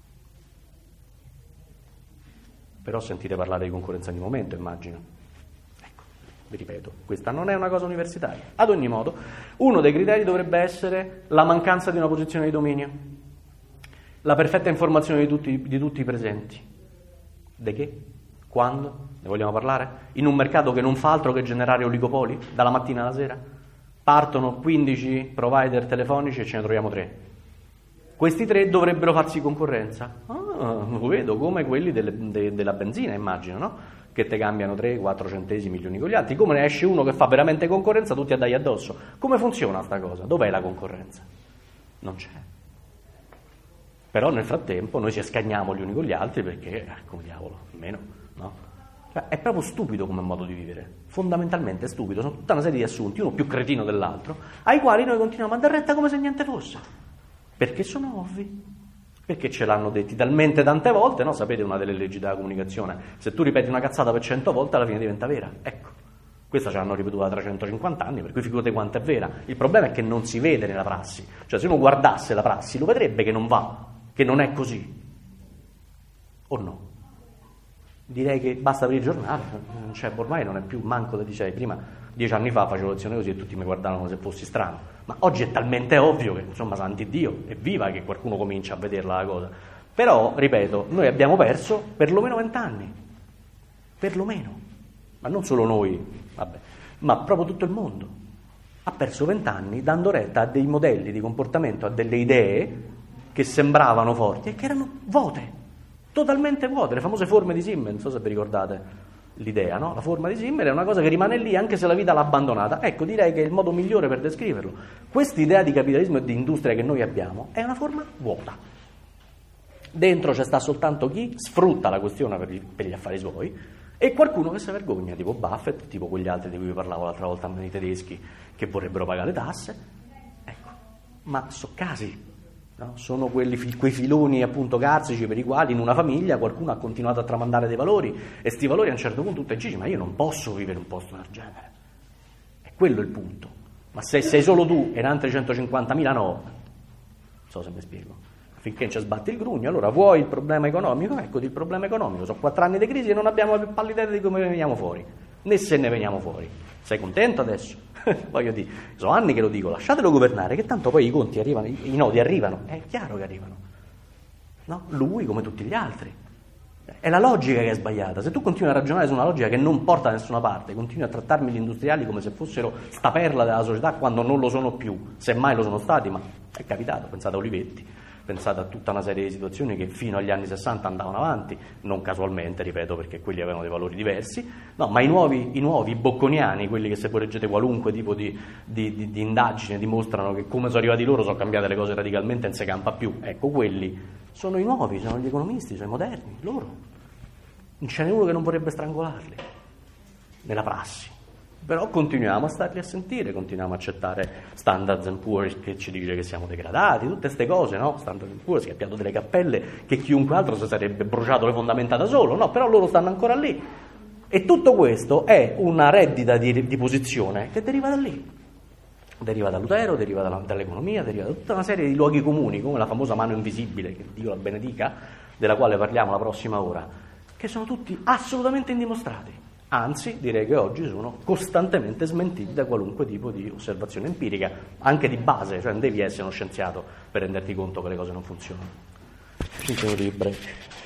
Però sentite parlare di concorrenza di momento, immagino. Ecco, vi ripeto, questa non è una cosa universitaria. Ad ogni modo, uno dei criteri dovrebbe essere la mancanza di una posizione di dominio, la perfetta informazione di tutti i presenti. De che? Quando? Ne vogliamo parlare? In un mercato che non fa altro che generare oligopoli, dalla mattina alla sera. Partono 15 provider telefonici e ce ne troviamo 3. Questi 3 dovrebbero farsi concorrenza. Lo vedo, come quelli della benzina, immagino, no? Che te cambiano 3-4 centesimi gli uni con gli altri. Come ne esce uno che fa veramente concorrenza, tutti a dargli addosso. Come funziona sta cosa? Dov'è la concorrenza? Non c'è. Però nel frattempo noi ci scagniamo gli uni con gli altri perché, come diavolo, almeno, no? È proprio stupido come modo di vivere, fondamentalmente stupido, sono tutta una serie di assunti, uno più cretino dell'altro, ai quali noi continuiamo a dar retta come se niente fosse, perché sono ovvi, perché ce l'hanno detti talmente tante volte, no? Sapete una delle leggi della comunicazione, se tu ripeti una cazzata per 100 volte alla fine diventa vera, ecco, questa ce l'hanno ripetuta da 350 anni, per cui figurate quanto è vera, il problema è che non si vede nella prassi, cioè se uno guardasse la prassi lo vedrebbe che non va, che non è così, o no? Direi che basta aprire il giornale, cioè, ormai non è più manco da dire, prima 10 anni fa facevo lezione così e tutti mi guardavano come se fossi strano, ma oggi è talmente ovvio che insomma santi Dio, evviva che qualcuno comincia a vederla la cosa, però ripeto, noi abbiamo perso perlomeno 20 anni, perlomeno, ma non solo noi, vabbè, ma proprio tutto il mondo ha perso 20 anni dando retta a dei modelli di comportamento, a delle idee che sembravano forti e che erano vuote, totalmente vuote, le famose forme di Simmel, non so se vi ricordate l'idea, no? La forma di Simmel è una cosa che rimane lì anche se la vita l'ha abbandonata. Ecco, direi che è il modo migliore per descriverlo. Quest'idea di capitalismo e di industria che noi abbiamo è una forma vuota. Dentro c'è sta soltanto chi sfrutta la questione per gli affari suoi e qualcuno che si vergogna, tipo Buffett, tipo quegli altri di cui vi parlavo l'altra volta, i tedeschi, che vorrebbero pagare le tasse. Ecco, ma so casi. No? Sono quei filoni appunto carsici per i quali in una famiglia qualcuno ha continuato a tramandare dei valori e sti valori a un certo punto tu dici ma io non posso vivere un posto del genere, è quello il punto, ma se sei solo tu e in altri 150.000 no, non so se mi spiego, finché non ci sbatti il grugno. Allora vuoi il problema economico? Eccoti il problema economico, sono 4 anni di crisi e non abbiamo più pallida idea di come veniamo fuori, né se ne veniamo fuori. Sei contento adesso? Voglio dire, sono anni che lo dico, lasciatelo governare, che tanto poi i conti arrivano, i nodi arrivano, è chiaro che arrivano, no? Lui come tutti gli altri. È la logica che è sbagliata. Se tu continui a ragionare su una logica che non porta da nessuna parte, continui a trattarmi gli industriali come se fossero sta perla della società quando non lo sono più, semmai lo sono stati, ma è capitato, pensate a Olivetti, pensate a tutta una serie di situazioni che fino agli anni 60 andavano avanti, non casualmente, ripeto, perché quelli avevano dei valori diversi, no, ma i nuovi bocconiani, quelli che se voi leggete qualunque tipo di indagine dimostrano che come sono arrivati loro sono cambiate le cose radicalmente e non si campa più, ecco, quelli sono i nuovi, sono gli economisti, sono i moderni, loro. Non ce n'è uno che non vorrebbe strangolarli, nella prassi. Però continuiamo a starli a sentire, continuiamo a accettare Standard & Poor's che ci dice che siamo degradati, tutte queste cose, no? Standard & Poor's che ha pianto delle cappelle che chiunque altro si sarebbe bruciato le fondamenta da solo, no? Però loro stanno ancora lì. E tutto questo è una reddita di posizione che deriva da lì. Deriva da Lutero, deriva dall'economia, deriva da tutta una serie di luoghi comuni, come la famosa mano invisibile, che Dio la benedica, della quale parliamo la prossima ora, che sono tutti assolutamente indimostrati. Anzi, direi che oggi sono costantemente smentiti da qualunque tipo di osservazione empirica, anche di base, cioè non devi essere uno scienziato per renderti conto che le cose non funzionano. 5 minuti di break.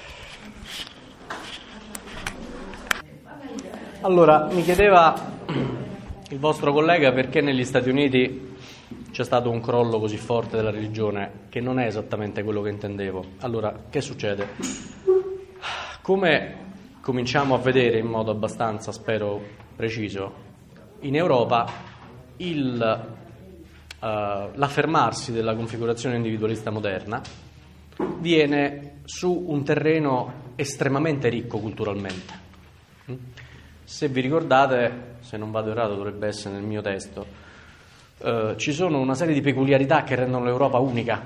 Allora, mi chiedeva il vostro collega perché negli Stati Uniti c'è stato un crollo così forte della religione, che non è esattamente quello che intendevo. Allora, che succede? Come cominciamo a vedere in modo abbastanza, spero, preciso, in Europa l'affermarsi della configurazione individualista moderna viene su un terreno estremamente ricco culturalmente. Se vi ricordate, se non vado errato dovrebbe essere nel mio testo, ci sono una serie di peculiarità che rendono l'Europa unica,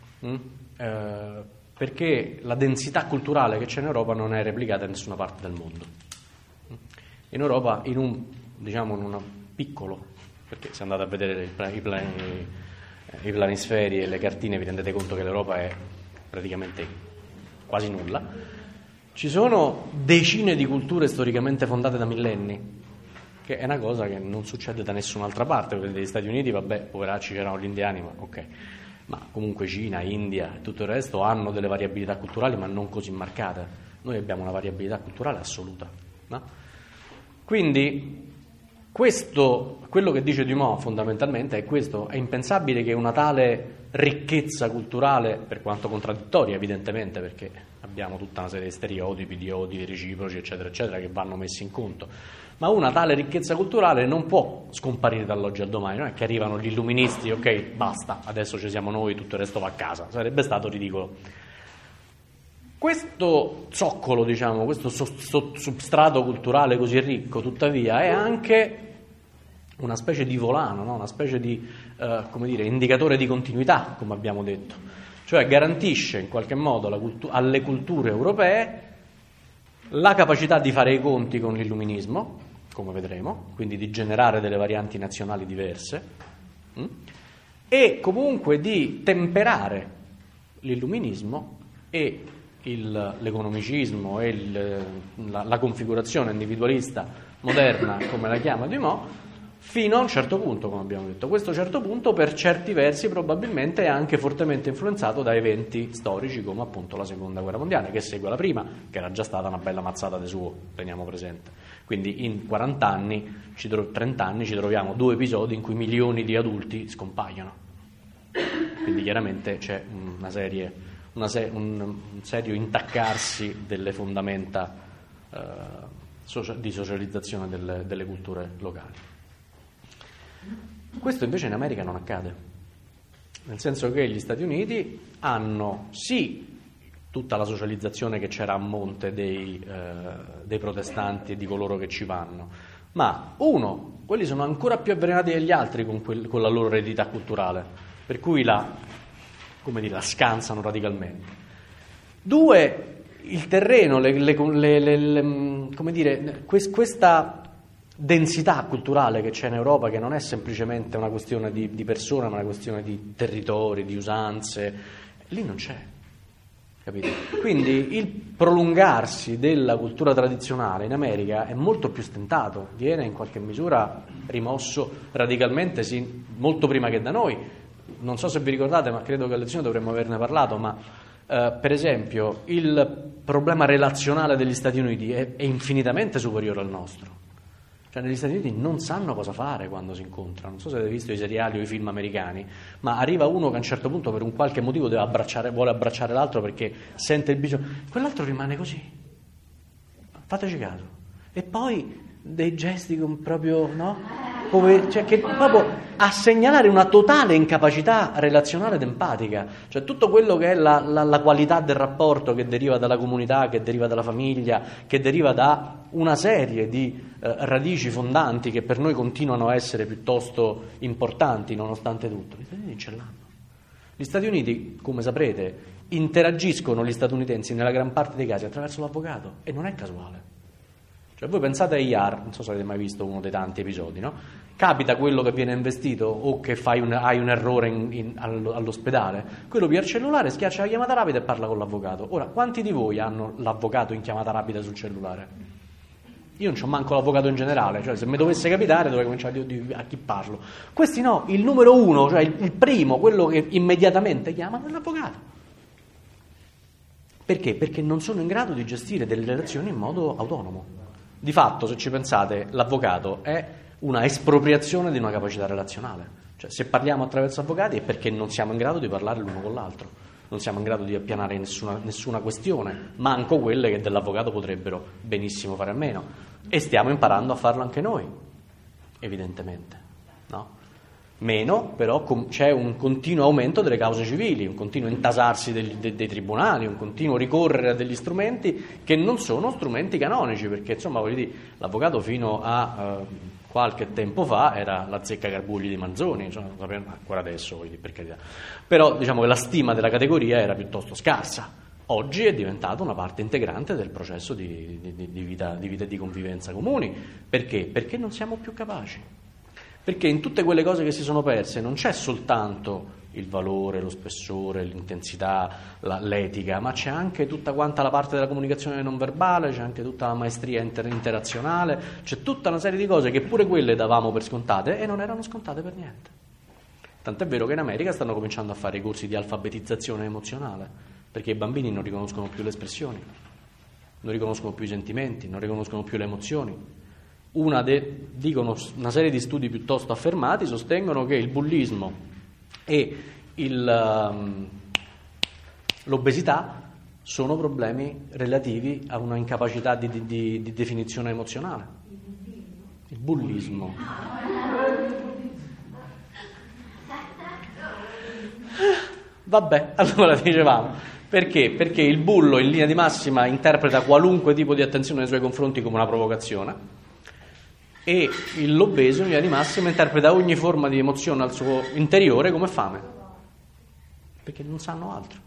perché la densità culturale che c'è in Europa non è replicata in nessuna parte del mondo. In Europa, in un piccolo, perché se andate a vedere i planisferi e le cartine vi rendete conto che l'Europa è praticamente quasi nulla, ci sono decine di culture storicamente fondate da millenni, che è una cosa che non succede da nessun'altra parte. Vedete gli Stati Uniti, vabbè, poveracci, c'erano gli indiani, ma ok. Ma comunque Cina, India e tutto il resto hanno delle variabilità culturali, ma non così marcate. Noi abbiamo una variabilità culturale assoluta, no? Quindi quello che dice Dumont fondamentalmente è questo: è impensabile che una tale ricchezza culturale, per quanto contraddittoria evidentemente, perché abbiamo tutta una serie di stereotipi, di odi reciproci, eccetera, eccetera, che vanno messi in conto, ma una tale ricchezza culturale non può scomparire dall'oggi al domani. Non è che arrivano gli illuministi, ok, basta, adesso ci siamo noi, tutto il resto va a casa, sarebbe stato ridicolo. Questo zoccolo, diciamo, questo substrato culturale così ricco, tuttavia, è anche una specie di volano, no? Una specie di, indicatore di continuità, come abbiamo detto. Cioè garantisce in qualche modo alle culture europee la capacità di fare i conti con l'illuminismo, come vedremo, quindi di generare delle varianti nazionali diverse, e comunque di temperare l'illuminismo e l'economicismo e la configurazione individualista moderna, come la chiama Dumont, fino a un certo punto, come abbiamo detto. Questo certo punto, per certi versi, probabilmente è anche fortemente influenzato da eventi storici come appunto la Seconda Guerra Mondiale, che segue la Prima, che era già stata una bella mazzata di suo, teniamo presente. Quindi in 40 anni, 30 anni, ci troviamo 2 episodi in cui milioni di adulti scompaiono. Quindi chiaramente c'è un serio intaccarsi delle fondamenta di socializzazione delle culture locali. Questo invece in America non accade, nel senso che gli Stati Uniti hanno sì tutta la socializzazione che c'era a monte dei protestanti e di coloro che ci vanno, ma quelli sono ancora più avvelenati degli altri con la loro eredità culturale, per cui la scansano radicalmente. 2, il terreno, questa densità culturale che c'è in Europa, che non è semplicemente una questione di persone, ma una questione di territori, di usanze, lì non c'è, capito? Quindi il prolungarsi della cultura tradizionale in America è molto più stentato, viene in qualche misura rimosso radicalmente, sì, molto prima che da noi. Non so se vi ricordate, ma credo che a lezione dovremmo averne parlato, ma per esempio il problema relazionale degli Stati Uniti è infinitamente superiore al nostro. Cioè negli Stati Uniti non sanno cosa fare quando si incontrano. Non so se avete visto i seriali o i film americani, ma arriva uno che a un certo punto per un qualche motivo vuole abbracciare l'altro perché sente il bisogno, quell'altro rimane così, fateci caso, e poi dei gesti proprio, no? Che proprio a segnalare una totale incapacità relazionale ed empatica, cioè tutto quello che è la qualità del rapporto che deriva dalla comunità, che deriva dalla famiglia, che deriva da una serie di radici fondanti che per noi continuano a essere piuttosto importanti nonostante tutto. Gli Stati Uniti ce l'hanno. Gli Stati Uniti, come saprete, interagiscono gli statunitensi nella gran parte dei casi attraverso l'avvocato, e non è casuale. Cioè voi pensate a IAR, non so se avete mai visto uno dei tanti episodi, no? Capita quello che viene investito o che hai un errore all'ospedale, quello via il cellulare schiaccia la chiamata rapida e parla con l'avvocato. Ora, quanti di voi hanno l'avvocato in chiamata rapida sul cellulare? Io non c'ho manco l'avvocato in generale, cioè se mi dovesse capitare dovrei cominciare a chi parlo. Questi no, il numero 1, cioè il primo, quello che immediatamente chiamano è l'avvocato. Perché? Perché non sono in grado di gestire delle relazioni in modo autonomo. Di fatto, se ci pensate, l'avvocato è una espropriazione di una capacità relazionale. Cioè, se parliamo attraverso avvocati è perché non siamo in grado di parlare l'uno con l'altro, non siamo in grado di appianare nessuna questione, manco quelle che dell'avvocato potrebbero benissimo fare a meno. E stiamo imparando a farlo anche noi, evidentemente, no? Meno, però c'è un continuo aumento delle cause civili, un continuo intasarsi dei tribunali, un continuo ricorrere a degli strumenti che non sono strumenti canonici, perché insomma voglio dire, l'avvocato fino a qualche tempo fa era la zecca Carbugli di Manzoni, cioè, ancora adesso, voglio dire, per carità. Però diciamo che la stima della categoria era piuttosto scarsa. Oggi è diventata una parte integrante del processo di vita e di convivenza comuni. Perché? Perché non siamo più capaci. Perché in tutte quelle cose che si sono perse non c'è soltanto il valore, lo spessore, l'intensità, l'etica, ma c'è anche tutta quanta la parte della comunicazione non verbale, c'è anche tutta la maestria interazionale, c'è tutta una serie di cose che pure quelle davamo per scontate e non erano scontate per niente. Tant'è vero che in America stanno cominciando a fare i corsi di alfabetizzazione emozionale, perché i bambini non riconoscono più le espressioni, non riconoscono più i sentimenti, non riconoscono più le emozioni. Dicono una serie di studi piuttosto affermati, sostengono che il bullismo e l'obesità sono problemi relativi a una incapacità di definizione emozionale. Il bullismo. Vabbè, allora dicevamo, Perché? Perché il bullo in linea di massima interpreta qualunque tipo di attenzione nei suoi confronti come una provocazione e l'obeso in linea di massima interpreta ogni forma di emozione al suo interiore come fame, perché non sanno altro.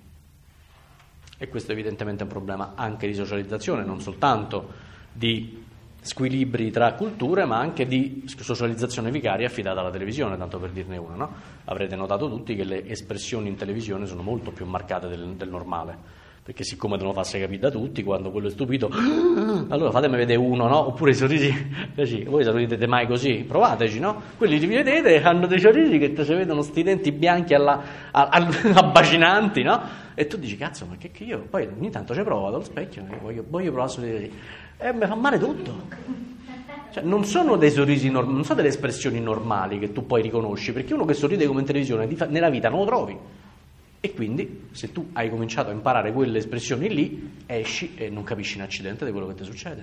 E questo evidentemente è un problema anche di socializzazione, non soltanto di squilibri tra culture, ma anche di socializzazione vicaria affidata alla televisione, tanto per dirne una, no? Avrete notato tutti che le espressioni in televisione sono molto più marcate del normale, perché siccome devono farsi capire da tutti, quando quello è stupito, allora fatemi vedere uno, no? Oppure i sorrisi, voi sorridete mai così? Provateci, no? Quelli li vedete, hanno dei sorrisi che si vedono sti denti bianchi abbacinanti, no? E tu dici, cazzo, ma che io? Poi ogni tanto ci provo allo specchio, voglio provare a sorridere così. E mi fa male tutto. Cioè, non sono dei sorrisi non sono delle espressioni normali che tu poi riconosci, perché uno che sorride come in televisione nella vita non lo trovi. E quindi, se tu hai cominciato a imparare quelle espressioni lì, esci e non capisci un accidente di quello che ti succede.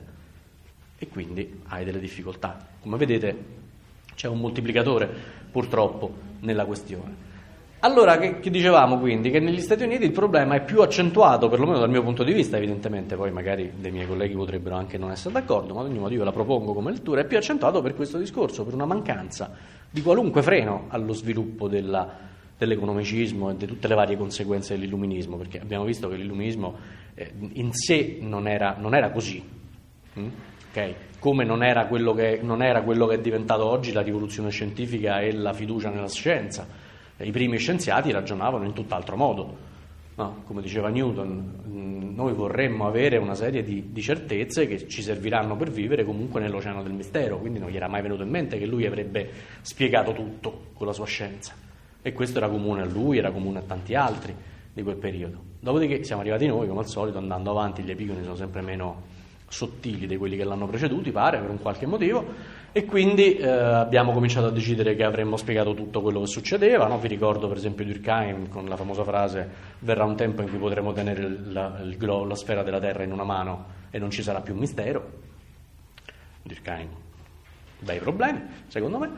E quindi hai delle difficoltà. Come vedete, c'è un moltiplicatore, purtroppo, nella questione. Allora, che dicevamo quindi? Che negli Stati Uniti il problema è più accentuato, perlomeno dal mio punto di vista, evidentemente, poi magari dei miei colleghi potrebbero anche non essere d'accordo, ma ad ogni modo io la propongo come lettura, è più accentuato per questo discorso, per una mancanza di qualunque freno allo sviluppo dell'economicismo e di tutte le varie conseguenze dell'illuminismo, perché abbiamo visto che l'illuminismo in sé non era così, okay? Come non era quello che è diventato oggi la rivoluzione scientifica e la fiducia nella scienza. I primi scienziati ragionavano in tutt'altro modo, no? Come diceva Newton, noi vorremmo avere una serie di certezze che ci serviranno per vivere comunque nell'oceano del mistero, quindi non gli era mai venuto in mente che lui avrebbe spiegato tutto con la sua scienza, e questo era comune a lui, era comune a tanti altri di quel periodo. Dopodiché siamo arrivati noi, come al solito, andando avanti, gli epigoni sono sempre meno sottili di quelli che l'hanno preceduti, pare, per un qualche motivo, e quindi abbiamo cominciato a decidere che avremmo spiegato tutto quello che succedeva, no? Vi ricordo per esempio Durkheim con la famosa frase: verrà un tempo in cui potremo tenere la sfera della Terra in una mano e non ci sarà più mistero. Durkheim, bei problemi, secondo me.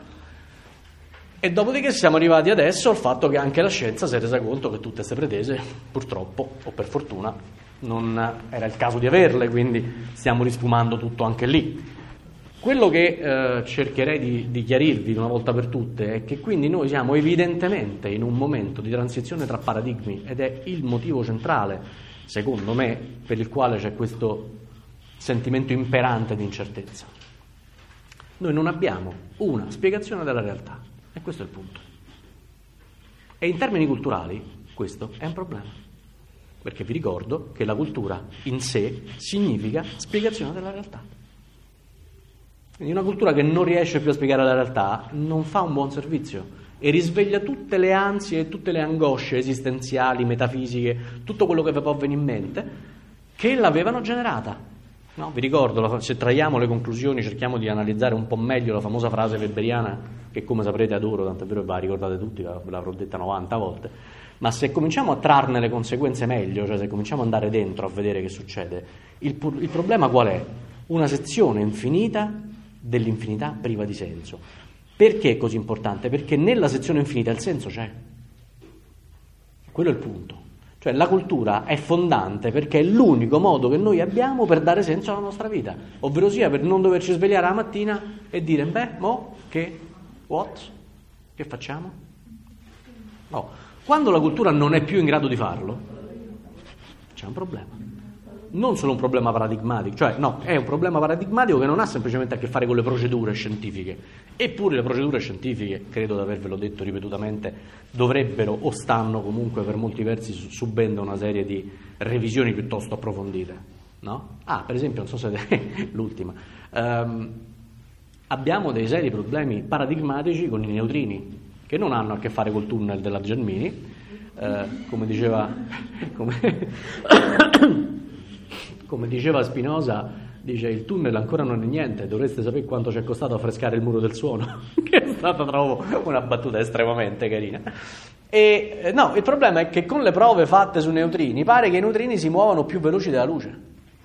E dopodiché siamo arrivati adesso al fatto che anche la scienza si è resa conto che tutte queste pretese, purtroppo o per fortuna, non era il caso di averle, quindi stiamo risfumando tutto anche lì. Quello che cercherei di chiarirvi una volta per tutte è che quindi noi siamo evidentemente in un momento di transizione tra paradigmi, ed è il motivo centrale, secondo me, per il quale c'è questo sentimento imperante di incertezza. Noi non abbiamo una spiegazione della realtà, e questo è il punto. E in termini culturali questo è un problema, perché vi ricordo che la cultura in sé significa spiegazione della realtà. Quindi una cultura che non riesce più a spiegare la realtà non fa un buon servizio e risveglia tutte le ansie e tutte le angosce esistenziali, metafisiche, tutto quello che vi può venire in mente, che l'avevano generata. No? Vi ricordo, se traiamo le conclusioni, cerchiamo di analizzare un po' meglio la famosa frase weberiana, che come saprete adoro, tanto è vero che ve la ricordate tutti, ve l'avrò detta 90 volte, ma se cominciamo a trarne le conseguenze meglio, cioè se cominciamo ad andare dentro a vedere che succede, il problema qual è? Una sezione infinita dell'infinità priva di senso. Perché è così importante? Perché nella sezione infinita il senso c'è. Quello è il punto. Cioè la cultura è fondante perché è l'unico modo che noi abbiamo per dare senso alla nostra vita, ovvero sia per non doverci svegliare la mattina e dire che facciamo? No. Quando la cultura non è più in grado di farlo, c'è un problema. Non solo un problema paradigmatico, cioè no, è un problema paradigmatico che non ha semplicemente a che fare con le procedure scientifiche. Eppure le procedure scientifiche, credo di avervelo detto ripetutamente, dovrebbero o stanno comunque per molti versi subendo una serie di revisioni piuttosto approfondite, no? Per esempio, non so se l'ultima, abbiamo dei seri problemi paradigmatici con i neutrini, che non hanno a che fare col tunnel della Gelmini, come diceva Spinoza, dice: il tunnel ancora non è niente, dovreste sapere quanto ci è costato affrescare il muro del suono, che è stata, trovo, una battuta estremamente carina. E no, il problema è che con le prove fatte sui neutrini pare che i neutrini si muovano più veloci della luce.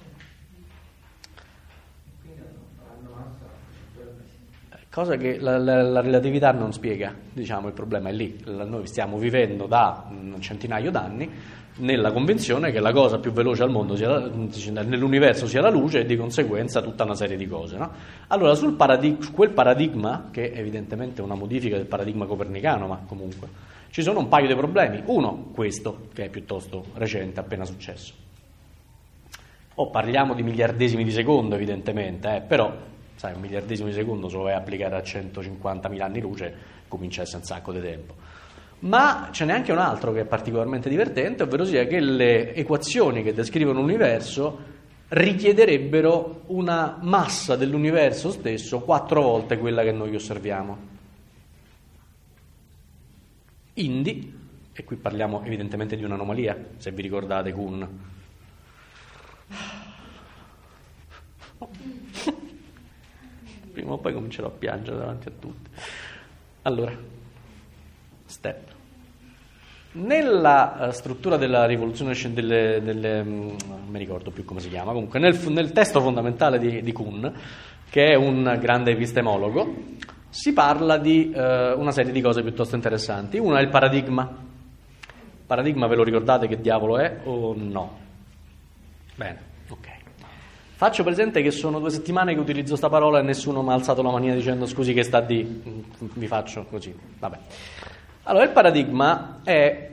Cosa che la relatività non spiega, diciamo, il problema è lì. Noi stiamo vivendo da un centinaio d'anni nella convinzione che la cosa più veloce al mondo nell'universo sia la luce e di conseguenza tutta una serie di cose, no? Allora quel paradigma, che è evidentemente una modifica del paradigma copernicano, ma comunque ci sono un paio di problemi. Uno, questo, che è piuttosto recente, appena successo. Parliamo di miliardesimi di secondo evidentemente, però sai, un miliardesimo di secondo se lo vai a applicare a 150.000 anni luce comincia a essere un sacco di tempo. Ma ce n'è anche un altro che è particolarmente divertente, ovvero sia che le equazioni che descrivono l'universo richiederebbero una massa dell'universo stesso 4 volte quella che noi osserviamo. Indi, e qui parliamo evidentemente di un'anomalia, se vi ricordate Kuhn. Prima o poi comincerò a piangere davanti a tutti. Allora, step. Nella struttura della rivoluzione non mi ricordo più come si chiama, comunque nel testo fondamentale di Kuhn, che è un grande epistemologo, si parla di una serie di cose piuttosto interessanti. Una è il paradigma. Il paradigma ve lo ricordate che diavolo è o no? Bene, ok. Faccio presente che sono 2 settimane che utilizzo sta parola e nessuno mi ha alzato la manina dicendo scusi che sta di, vi faccio così, vabbè. Allora, il paradigma è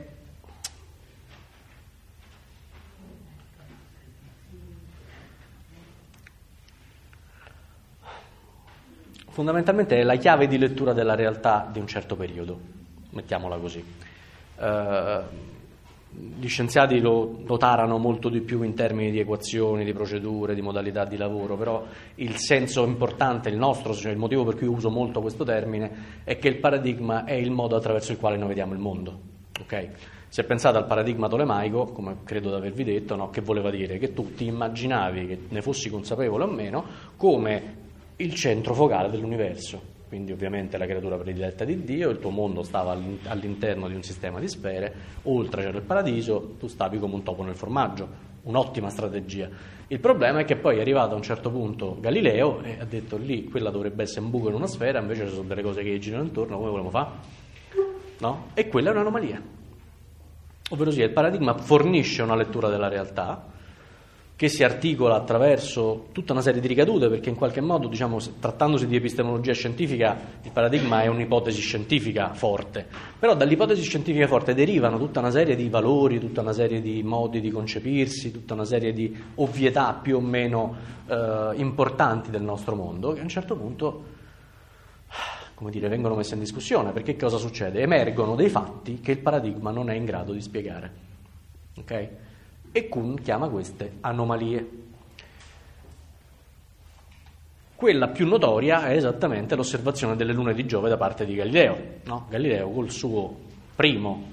fondamentalmente è la chiave di lettura della realtà di un certo periodo, mettiamola così. Gli scienziati lo tarano molto di più in termini di equazioni, di procedure, di modalità di lavoro, però il senso importante, il nostro, cioè il motivo per cui uso molto questo termine, è che il paradigma è il modo attraverso il quale noi vediamo il mondo. Okay? Se pensate al paradigma tolemaico, come credo di avervi detto, no? Che voleva dire che tu ti immaginavi, che ne fossi consapevole o meno, come il centro focale dell'universo. Quindi ovviamente la creatura prediletta di Dio, il tuo mondo stava all'interno di un sistema di sfere, oltre c'era il paradiso, tu stavi come un topo nel formaggio, un'ottima strategia. Il problema è che poi è arrivato a un certo punto Galileo e ha detto lì, quella dovrebbe essere un buco in una sfera, invece ci sono delle cose che girano intorno, come vogliamo fare? No? E quella è un'anomalia. Ovvero sia, il paradigma fornisce una lettura della realtà, che si articola attraverso tutta una serie di ricadute, perché in qualche modo, diciamo, trattandosi di epistemologia scientifica, il paradigma è un'ipotesi scientifica forte, però dall'ipotesi scientifica forte derivano tutta una serie di valori, tutta una serie di modi di concepirsi, tutta una serie di ovvietà più o meno importanti del nostro mondo, che a un certo punto, come dire, vengono messe in discussione, perché cosa succede? Emergono dei fatti che il paradigma non è in grado di spiegare, ok? E Kuhn chiama queste anomalie. Quella più notoria è esattamente l'osservazione delle lune di Giove da parte di Galileo. No? Galileo col suo primo,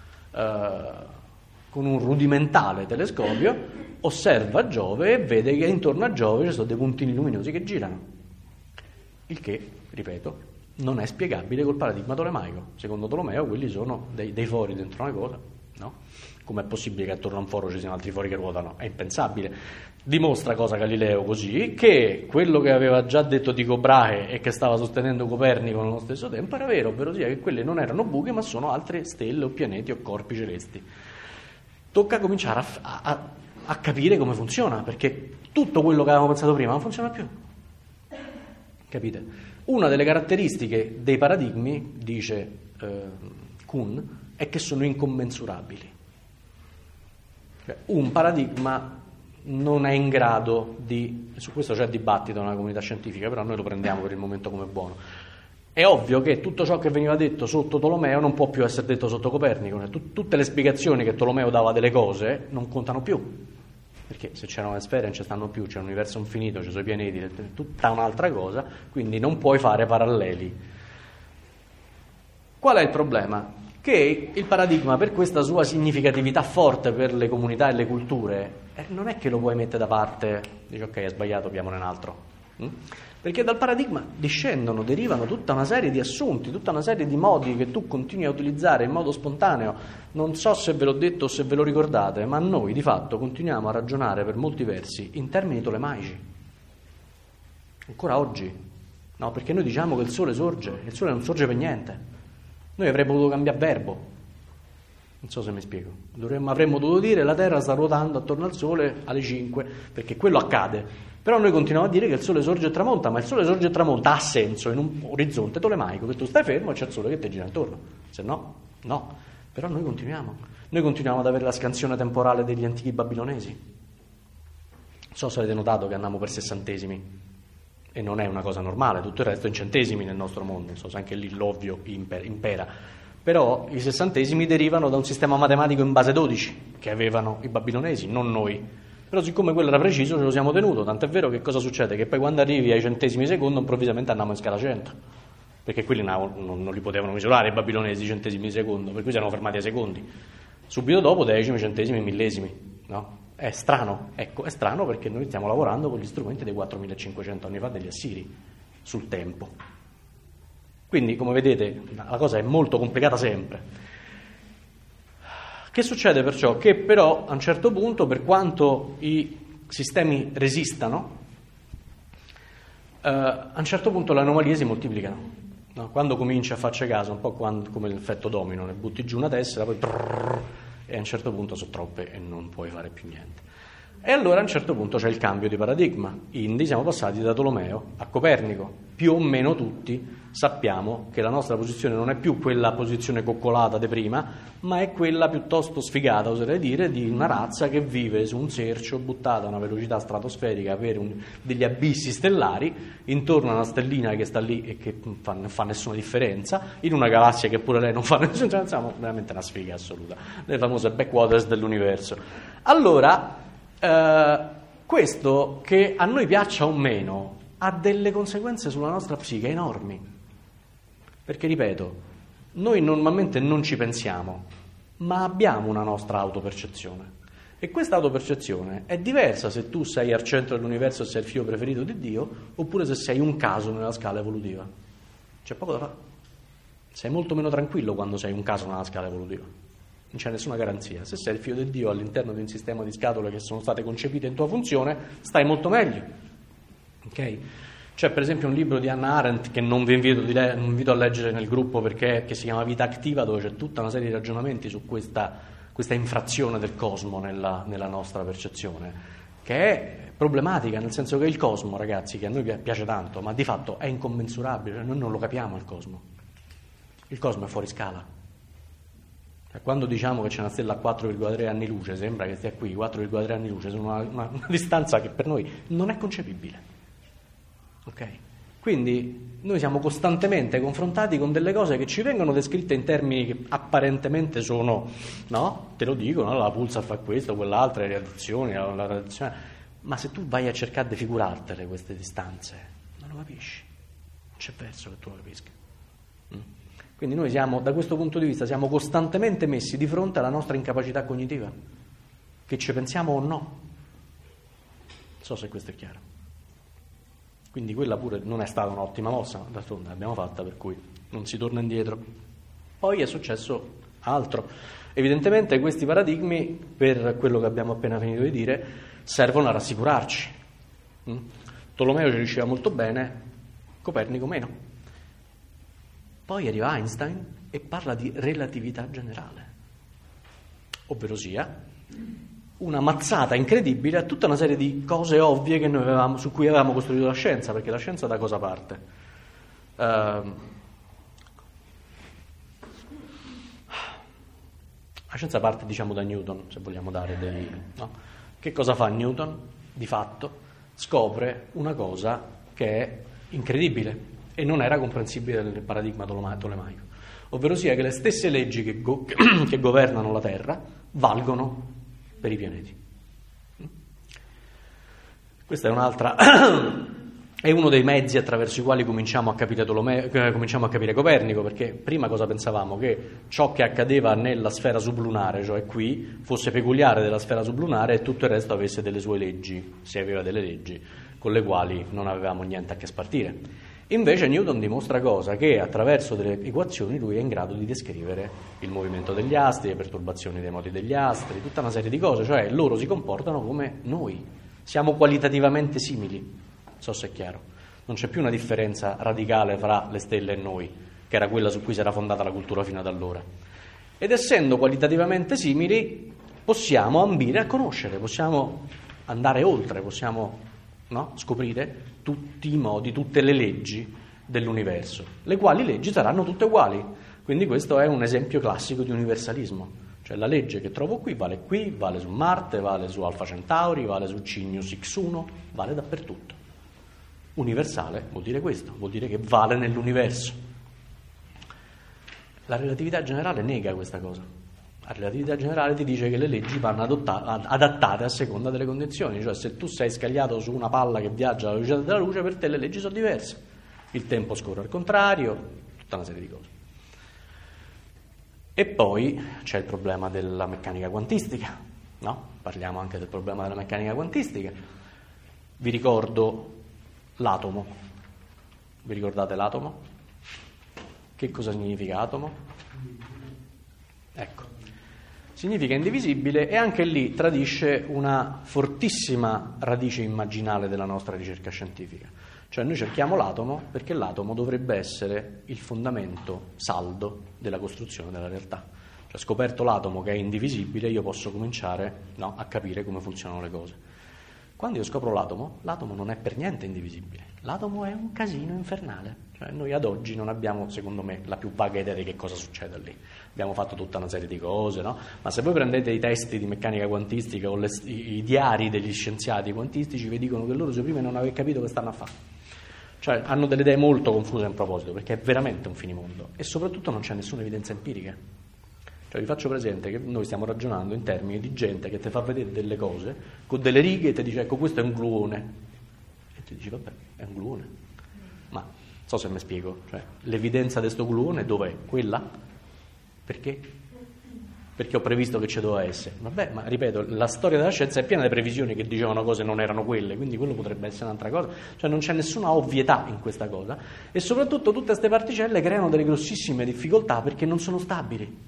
con un rudimentale telescopio, osserva Giove e vede che intorno a Giove ci sono dei puntini luminosi che girano. Il che, ripeto, non è spiegabile col paradigma tolemaico. Secondo Tolomeo quelli sono dei fori dentro una cosa, no? Com'è possibile che attorno a un foro ci siano altri fori che ruotano? È impensabile. Dimostra cosa Galileo così, che quello che aveva già detto Tycho Brahe e che stava sostenendo Copernico nello stesso tempo era vero, ovvero sia che quelle non erano buche ma sono altre stelle o pianeti o corpi celesti. Tocca cominciare a capire come funziona, perché tutto quello che avevamo pensato prima non funziona più. Capite? Una delle caratteristiche dei paradigmi, dice Kuhn, è che sono incommensurabili. Un paradigma non è in grado di, su questo c'è dibattito nella comunità scientifica, però noi lo prendiamo per il momento come buono. È ovvio che tutto ciò che veniva detto sotto Tolomeo non può più essere detto sotto Copernico. Tutte le spiegazioni che Tolomeo dava delle cose non contano più, perché se c'erano le sfere non ci stanno più, c'è un universo infinito, ci sono i pianeti, è tutta un'altra cosa, quindi non puoi fare paralleli. Qual è il problema? Che il paradigma, per questa sua significatività forte per le comunità e le culture, non è che lo puoi mettere da parte, dici ok, è sbagliato, abbiamone un altro. Perché dal paradigma derivano tutta una serie di assunti, tutta una serie di modi che tu continui a utilizzare in modo spontaneo. Non so se ve l'ho detto o se ve lo ricordate, ma noi di fatto continuiamo a ragionare per molti versi in termini tolemaici. Ancora oggi. No, perché noi diciamo che il sole sorge, il sole non sorge per niente. Noi avremmo potuto cambiare verbo. Non so se mi spiego. Avremmo dovuto dire la Terra sta ruotando attorno al Sole alle 5, perché quello accade. Però noi continuiamo a dire che il Sole sorge e tramonta, ma il Sole sorge e tramonta ha senso in un orizzonte tolemaico, che tu stai fermo e c'è il Sole che ti gira intorno. Se no, no. Però noi continuiamo. Noi continuiamo ad avere la scansione temporale degli antichi babilonesi. Non so se avete notato che andiamo per sessantesimi. E non è una cosa normale, tutto il resto è in centesimi nel nostro mondo, non so se anche lì l'ovvio impera. Però i sessantesimi derivano da un sistema matematico in base 12 che avevano i babilonesi, non noi. Però siccome quello era preciso ce lo siamo tenuto, tant'è vero che cosa succede? Che poi quando arrivi ai centesimi secondo improvvisamente andiamo in scala 100, perché quelli non li potevano misurare i babilonesi i centesimi di secondo, per cui si erano fermati ai secondi. Subito dopo decimi, centesimi, millesimi, no? È strano, ecco, è strano perché noi stiamo lavorando con gli strumenti dei 4500 anni fa degli Assiri, sul tempo. Quindi, come vedete, la cosa è molto complicata sempre. Che succede perciò? Che però a un certo punto, per quanto i sistemi resistano, a un certo punto le anomalie si moltiplicano. No? Quando cominci a farci caso, un po' come l'effetto domino, ne butti giù una tessera, poi e a un certo punto sono troppe e non puoi fare più niente. E allora a un certo punto c'è il cambio di paradigma. Quindi siamo passati da Tolomeo a Copernico. Più o meno tutti sappiamo che la nostra posizione non è più quella posizione coccolata di prima, ma è quella piuttosto sfigata, oserei dire, di una razza che vive su un sercio buttata a una velocità stratosferica per degli abissi stellari, intorno a una stellina che sta lì e che non fa nessuna differenza, in una galassia che pure lei non fa nessuna differenza. Siamo veramente una sfiga assoluta, le famose backwaters dell'universo. Allora, questo, che a noi piaccia o meno, ha delle conseguenze sulla nostra psiche enormi. Perché, ripeto, noi normalmente non ci pensiamo, ma abbiamo una nostra autopercezione. E questa autopercezione è diversa se tu sei al centro dell'universo e sei il figlio preferito di Dio, oppure se sei un caso nella scala evolutiva. C'è poco da fare. Sei molto meno tranquillo quando sei un caso nella scala evolutiva. Non c'è nessuna garanzia. Se sei il figlio di Dio all'interno di un sistema di scatole che sono state concepite in tua funzione, stai molto meglio. Ok? C'è per esempio un libro di Hannah Arendt che non vi invito a leggere nel gruppo che si chiama Vita Attiva, dove c'è tutta una serie di ragionamenti su questa infrazione del cosmo nella nostra percezione, che è problematica, nel senso che il cosmo, ragazzi, che a noi piace tanto, ma di fatto è incommensurabile, cioè noi non lo capiamo il cosmo. Il cosmo è fuori scala. Quando diciamo che c'è una stella a 4,3 anni luce, sembra che stia qui, 4,3 anni luce sono una distanza che per noi non è concepibile. Ok? Quindi noi siamo costantemente confrontati con delle cose che ci vengono descritte in termini che apparentemente sono, no? Te lo dicono, la pulsar fa questo, quell'altra, le radiazioni, la radiazione, ma se tu vai a cercare di figurartele queste distanze, non lo capisci, non c'è verso che tu lo capisca. Quindi noi siamo, da questo punto di vista, siamo costantemente messi di fronte alla nostra incapacità cognitiva, che ci pensiamo o no. Non so se questo è chiaro. Quindi quella pure non è stata un'ottima mossa, ma d'altronde l'abbiamo fatta, per cui non si torna indietro. Poi è successo altro. Evidentemente questi paradigmi, per quello che abbiamo appena finito di dire, servono a rassicurarci. Tolomeo ci riusciva molto bene, Copernico meno. Poi arriva Einstein e parla di relatività generale, ovverosia una mazzata incredibile a tutta una serie di cose ovvie che noi su cui avevamo costruito la scienza, perché la scienza da cosa parte? La scienza parte, diciamo, da Newton, se vogliamo dare dei... No? Che cosa fa Newton? Di fatto scopre una cosa che è incredibile e non era comprensibile nel paradigma tolemaico, ovverosia che le stesse leggi che governano la Terra valgono per i pianeti. Questa è un'altra è uno dei mezzi attraverso i quali cominciamo a capire Copernico, perché prima cosa pensavamo? Che ciò che accadeva nella sfera sublunare, cioè qui, fosse peculiare della sfera sublunare e tutto il resto avesse delle sue leggi, se aveva delle leggi con le quali non avevamo niente a che spartire. Invece Newton dimostra cosa? Che attraverso delle equazioni lui è in grado di descrivere il movimento degli astri, le perturbazioni dei moti degli astri, tutta una serie di cose, cioè loro si comportano come noi, siamo qualitativamente simili, non so se è chiaro, non c'è più una differenza radicale fra le stelle e noi, che era quella su cui si era fondata la cultura fino ad allora. Ed essendo qualitativamente simili, possiamo ambire a conoscere, possiamo andare oltre, possiamo scoprire tutti i modi, tutte le leggi dell'universo, le quali leggi saranno tutte uguali. Quindi questo è un esempio classico di universalismo. Cioè la legge che trovo qui, vale su Marte, vale su Alfa Centauri, vale su Cygnus X1, vale dappertutto. Universale vuol dire questo, vuol dire che vale nell'universo. La relatività generale nega questa cosa. La relatività generale ti dice che le leggi vanno adattate a seconda delle condizioni, cioè se tu sei scagliato su una palla che viaggia alla velocità della luce, per te le leggi sono diverse. Il tempo scorre al contrario, tutta una serie di cose. E poi c'è il problema della meccanica quantistica, no? Parliamo anche del problema della meccanica quantistica. Vi ricordo l'atomo. Vi ricordate l'atomo? Che cosa significa atomo? Ecco, significa indivisibile e anche lì tradisce una fortissima radice immaginale della nostra ricerca scientifica. Cioè noi cerchiamo l'atomo perché l'atomo dovrebbe essere il fondamento saldo della costruzione della realtà. Cioè scoperto l'atomo che è indivisibile, io posso cominciare a capire come funzionano le cose. Quando io scopro l'atomo non è per niente indivisibile. L'atomo è un casino infernale. Cioè noi ad oggi non abbiamo, secondo me, la più vaga idea di che cosa succede lì. Abbiamo fatto tutta una serie di cose, no? Ma se voi prendete i testi di meccanica quantistica o i diari degli scienziati quantistici, vi dicono che loro prima non avete capito che stanno a fare. Cioè hanno delle idee molto confuse in proposito, perché è veramente un finimondo e soprattutto non c'è nessuna evidenza empirica. Cioè vi faccio presente che noi stiamo ragionando in termini di gente che ti fa vedere delle cose con delle righe e ti dice ecco questo è un gluone e ti dici vabbè è un gluone, ma non so se mi spiego, cioè l'evidenza di sto gluone dov'è? Quella? Perché? Perché ho previsto che ci doveva essere. Vabbè, ma ripeto, la storia della scienza è piena di previsioni che dicevano cose non erano quelle, quindi quello potrebbe essere un'altra cosa. Cioè non c'è nessuna ovvietà in questa cosa e soprattutto tutte queste particelle creano delle grossissime difficoltà perché non sono stabili.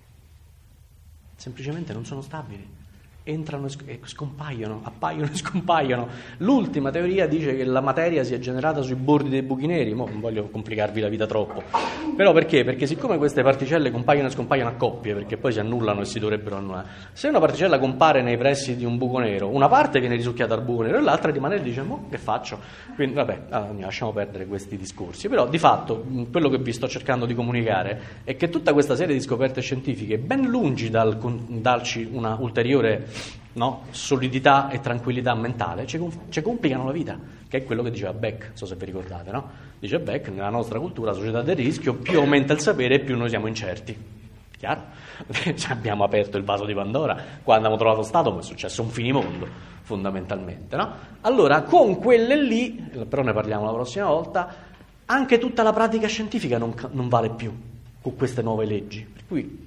Semplicemente non sono stabili. Entrano e scompaiono, appaiono e scompaiono. L'ultima teoria dice che la materia sia generata sui bordi dei buchi neri. Mo non voglio complicarvi la vita troppo. Però perché? Perché siccome queste particelle compaiono e scompaiono a coppie, perché poi si annullano e si dovrebbero annullare, se una particella compare nei pressi di un buco nero, una parte viene risucchiata al buco nero e l'altra rimane e dice, mo che faccio? Quindi vabbè, lasciamo perdere questi discorsi. Però di fatto quello che vi sto cercando di comunicare è che tutta questa serie di scoperte scientifiche, ben lungi dal darci una ulteriore solidità e tranquillità mentale, ci complicano la vita, che è quello che diceva Beck, non so se vi ricordate, no? Dice Beck, nella nostra cultura, società del rischio, più aumenta il sapere e più noi siamo incerti. Chiaro? Abbiamo aperto il vaso di Pandora, quando abbiamo trovato Stato è successo un finimondo, fondamentalmente, no? Allora, con quelle lì, però ne parliamo la prossima volta, anche tutta la pratica scientifica non vale più con queste nuove leggi, per cui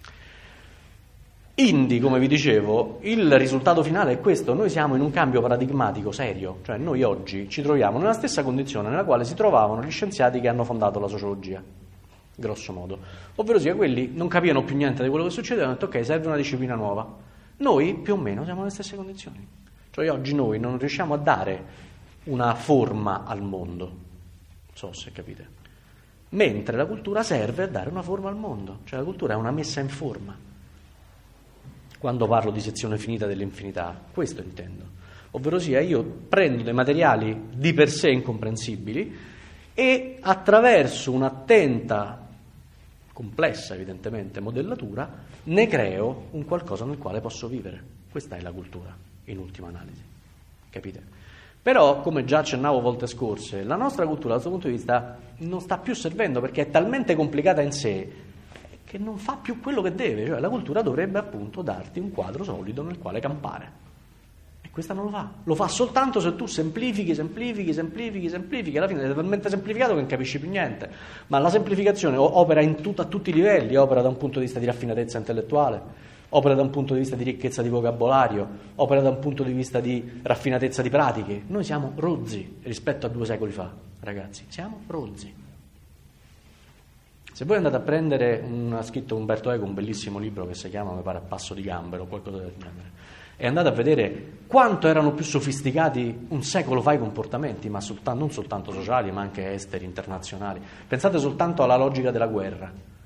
come vi dicevo, il risultato finale è questo: noi siamo in un cambio paradigmatico serio, cioè noi oggi ci troviamo nella stessa condizione nella quale si trovavano gli scienziati che hanno fondato la sociologia, grosso modo, ovvero sia quelli non capivano più niente di quello che succede e hanno detto ok, serve una disciplina nuova. Noi più o meno siamo nelle stesse condizioni, cioè oggi noi non riusciamo a dare una forma al mondo, non so se capite, mentre la cultura serve a dare una forma al mondo, cioè la cultura è una messa in forma. Quando parlo di sezione finita dell'infinità, questo intendo. Ovvero sia, io prendo dei materiali di per sé incomprensibili e attraverso un'attenta, complessa evidentemente, modellatura, ne creo un qualcosa nel quale posso vivere. Questa è la cultura, in ultima analisi. Capite? Però, come già accennavo volte scorse, la nostra cultura, dal suo punto di vista, non sta più servendo perché è talmente complicata in sé che non fa più quello che deve, cioè la cultura dovrebbe appunto darti un quadro solido nel quale campare e questa non lo fa soltanto se tu semplifichi, alla fine è talmente semplificato che non capisci più niente, ma la semplificazione opera a tutti i livelli, opera da un punto di vista di raffinatezza intellettuale, opera da un punto di vista di ricchezza di vocabolario, opera da un punto di vista di raffinatezza di pratiche. Noi siamo rozzi rispetto a 2 secoli fa, ragazzi, siamo rozzi. Se voi andate a prendere, ha scritto Umberto Eco un bellissimo libro che si chiama, mi pare, A passo di gambero o qualcosa del genere, e andate a vedere quanto erano più sofisticati un secolo fa i comportamenti, ma non soltanto sociali, ma anche esteri, internazionali. Pensate soltanto alla logica della guerra.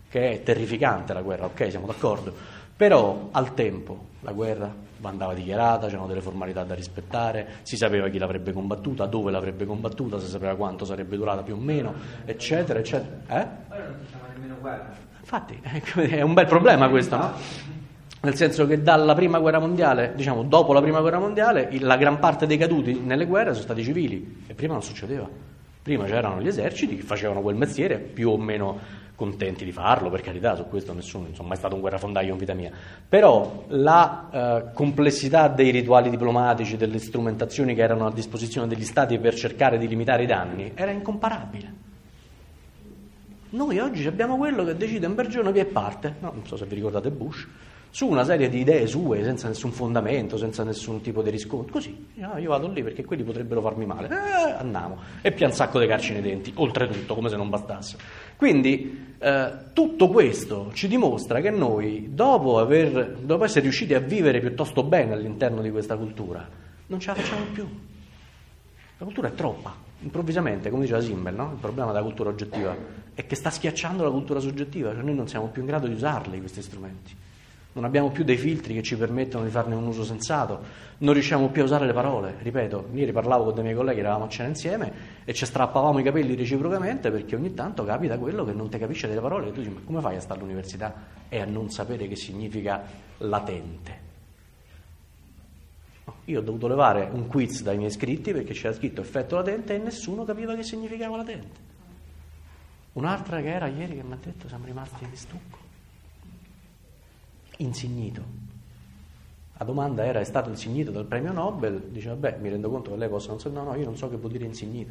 che è terrificante la guerra, ok, siamo d'accordo, però al tempo la guerra andava dichiarata, c'erano delle formalità da rispettare, si sapeva chi l'avrebbe combattuta, dove l'avrebbe combattuta, si sapeva quanto sarebbe durata più o meno, eccetera, eccetera. Ora non si chiama nemmeno guerra. Infatti è un bel problema questo, no? Nel senso che dalla prima guerra mondiale, diciamo dopo la prima guerra mondiale, la gran parte dei caduti nelle guerre sono stati civili, e prima non succedeva. Prima c'erano gli eserciti che facevano quel mestiere, più o meno contenti di farlo, per carità, su questo nessuno, non sono mai stato un guerrafondaio in vita mia, però la complessità dei rituali diplomatici, delle strumentazioni che erano a disposizione degli stati per cercare di limitare i danni, era incomparabile. Noi oggi abbiamo quello che decide un bel giorno chi è parte, no, non so se vi ricordate Bush, su una serie di idee sue, senza nessun fondamento, senza nessun tipo di riscontro, così, io vado lì perché quelli potrebbero farmi male, andiamo, e pia un sacco di calci nei denti, oltretutto, come se non bastasse. Quindi tutto questo ci dimostra che noi, dopo essere riusciti a vivere piuttosto bene all'interno di questa cultura, non ce la facciamo più. La cultura è troppa, improvvisamente, come diceva Simmel, no? Il problema della cultura oggettiva è che sta schiacciando la cultura soggettiva, cioè noi non siamo più in grado di usarli questi strumenti. Non abbiamo più dei filtri che ci permettono di farne un uso sensato, non riusciamo più a usare le parole, ripeto, ieri parlavo con dei miei colleghi, eravamo a cena insieme e ci strappavamo i capelli reciprocamente perché ogni tanto capita quello che non ti capisce delle parole e tu dici ma come fai a stare all'università e a non sapere che significa latente? No, io ho dovuto levare un quiz dai miei iscritti perché c'era scritto effetto latente e nessuno capiva che significava latente. Un'altra che era ieri che mi ha detto siamo rimasti di stucco. Insignito. La domanda era: è stato insignito dal premio Nobel? Diceva, beh, mi rendo conto che lei possa non so, no, io non so che vuol dire insignito.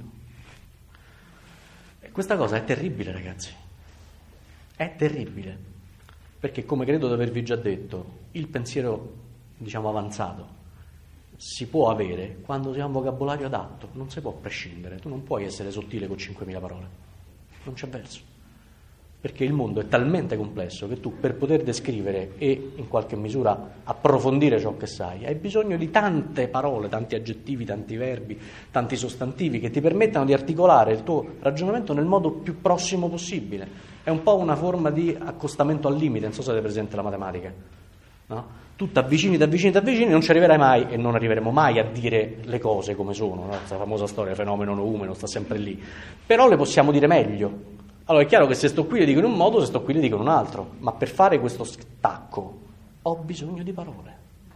E questa cosa è terribile, ragazzi. È terribile. Perché, come credo di avervi già detto, il pensiero, diciamo, avanzato si può avere quando si ha un vocabolario adatto, non si può prescindere. Tu non puoi essere sottile con 5.000 parole. Non c'è verso. Perché il mondo è talmente complesso che tu per poter descrivere e in qualche misura approfondire ciò che sai hai bisogno di tante parole, tanti aggettivi, tanti verbi, tanti sostantivi che ti permettano di articolare il tuo ragionamento nel modo più prossimo possibile. È un po' una forma di accostamento al limite, non so se avete presente la matematica, no? Tu t'avvicini, non ci arriverai mai e non arriveremo mai a dire le cose come sono, no? Questa famosa storia, fenomeno noumeno, sta sempre lì, però le possiamo dire meglio. Allora è chiaro che se sto qui le dico in un modo, se sto qui le dico in un altro, ma per fare questo stacco ho bisogno di parole.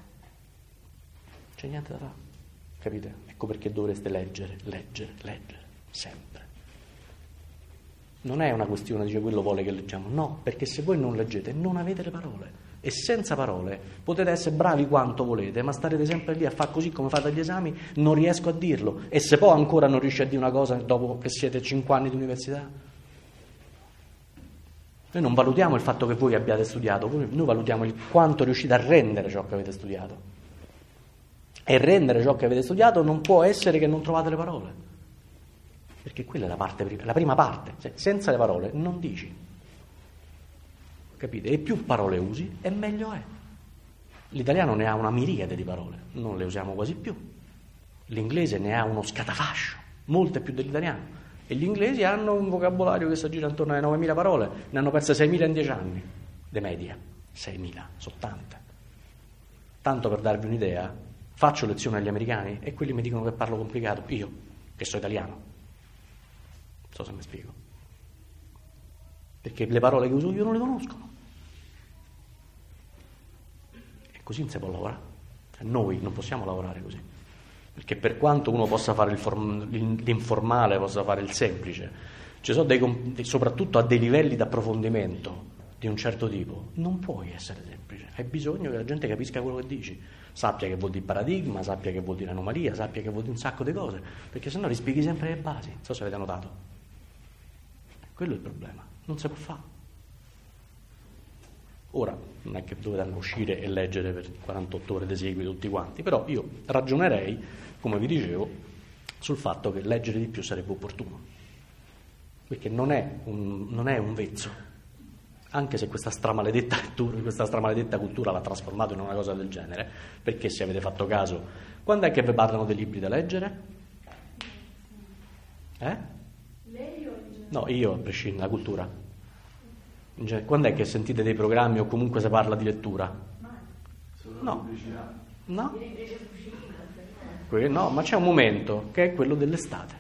C'è niente da fare, capite? Ecco perché dovreste leggere, sempre. Non è una questione, dice quello vuole che leggiamo, no, perché se voi non leggete non avete le parole e senza parole potete essere bravi quanto volete, ma starete sempre lì a fare così come fate agli esami, non riesco a dirlo, e se poi ancora non riesci a dire una cosa dopo che siete 5 anni di università? Noi non valutiamo il fatto che voi abbiate studiato, noi valutiamo il quanto riuscite a rendere ciò che avete studiato. E rendere ciò che avete studiato non può essere che non trovate le parole. Perché quella è la prima parte. Cioè, senza le parole non dici. Capite? E più parole usi e meglio è. L'italiano ne ha una miriade di parole, non le usiamo quasi più. L'inglese ne ha uno scatafascio, molte più dell'italiano. E gli inglesi hanno un vocabolario che si aggira intorno alle 9.000 parole, ne hanno perse 6.000 in 10 anni, de media, 6.000, sono tante. Tanto per darvi un'idea, faccio lezioni agli americani e quelli mi dicono che parlo complicato, io, che sono italiano. Non so se mi spiego. Perché le parole che uso io non le conoscono. E così non si può lavorare. Noi non possiamo lavorare così. Perché per quanto uno possa fare l'informale, possa fare il semplice, ci sono soprattutto a dei livelli di approfondimento di un certo tipo, non puoi essere semplice, hai bisogno che la gente capisca quello che dici, sappia che vuol dire paradigma, sappia che vuol dire anomalia, sappia che vuol dire un sacco di cose, perché sennò rispieghi sempre le basi, non so se avete notato. Quello è il problema, non si può fare. Ora, non è che dovete andare a uscire e leggere per 48 ore di seguito tutti quanti, però io ragionerei, come vi dicevo, sul fatto che leggere di più sarebbe opportuno, perché non è un vezzo, anche se questa stramaledetta cultura l'ha trasformato in una cosa del genere, perché se avete fatto caso, quando è che vi parlano dei libri da leggere? Lei o No, io a prescindere, la cultura. Quando è che sentite dei programmi o comunque si parla di lettura? No. No? No, ma c'è un momento che è quello dell'estate.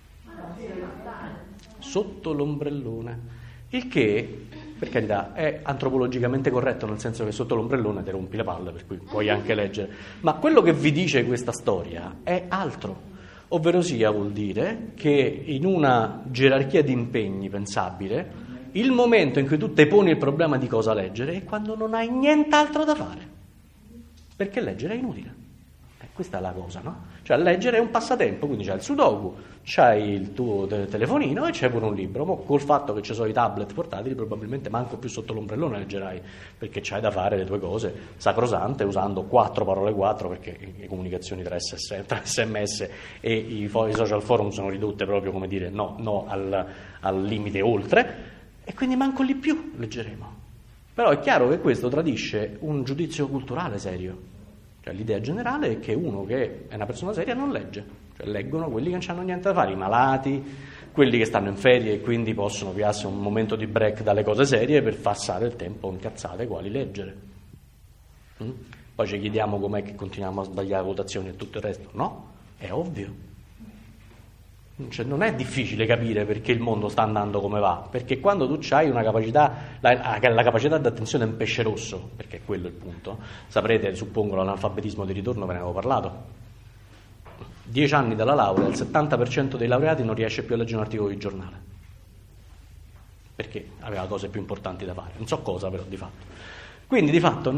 Sotto l'ombrellone. Il che, per carità, è antropologicamente corretto, nel senso che sotto l'ombrellone ti rompi le palle, per cui puoi anche leggere. Ma quello che vi dice questa storia è altro. Ovvero sia, vuol dire che in una gerarchia di impegni pensabile, il momento in cui tu ti poni il problema di cosa leggere è quando non hai nient'altro da fare. Perché leggere è inutile. Questa è la cosa, no? Cioè leggere è un passatempo, quindi c'hai il sudoku, c'hai il tuo telefonino e c'è pure un libro. Ma col fatto che ci sono i tablet portatili probabilmente manco più sotto l'ombrellone leggerai, perché c'hai da fare le tue cose sacrosante usando 4 parole 4, perché le comunicazioni tra SMS e i social forum sono ridotte proprio, come dire, no al limite oltre, e quindi manco lì più leggeremo. Però è chiaro che questo tradisce un giudizio culturale serio. Cioè, l'idea generale è che uno che è una persona seria non legge, cioè leggono quelli che non hanno niente da fare, i malati, quelli che stanno in ferie e quindi possono pigliarsi un momento di break dalle cose serie per passare il tempo incazzate quali leggere. Poi ci chiediamo com'è che continuiamo a sbagliare votazioni e tutto il resto. No, è ovvio. Cioè, non è difficile capire perché il mondo sta andando come va, perché quando tu hai una capacità, la capacità di attenzione è un pesce rosso, perché quello è il punto. Saprete, suppongo, l'analfabetismo di ritorno, ve ne avevo parlato. 10 anni dalla laurea, il 70% dei laureati non riesce più a leggere un articolo di giornale, perché aveva cose più importanti da fare, non so cosa, però di fatto. Quindi di fatto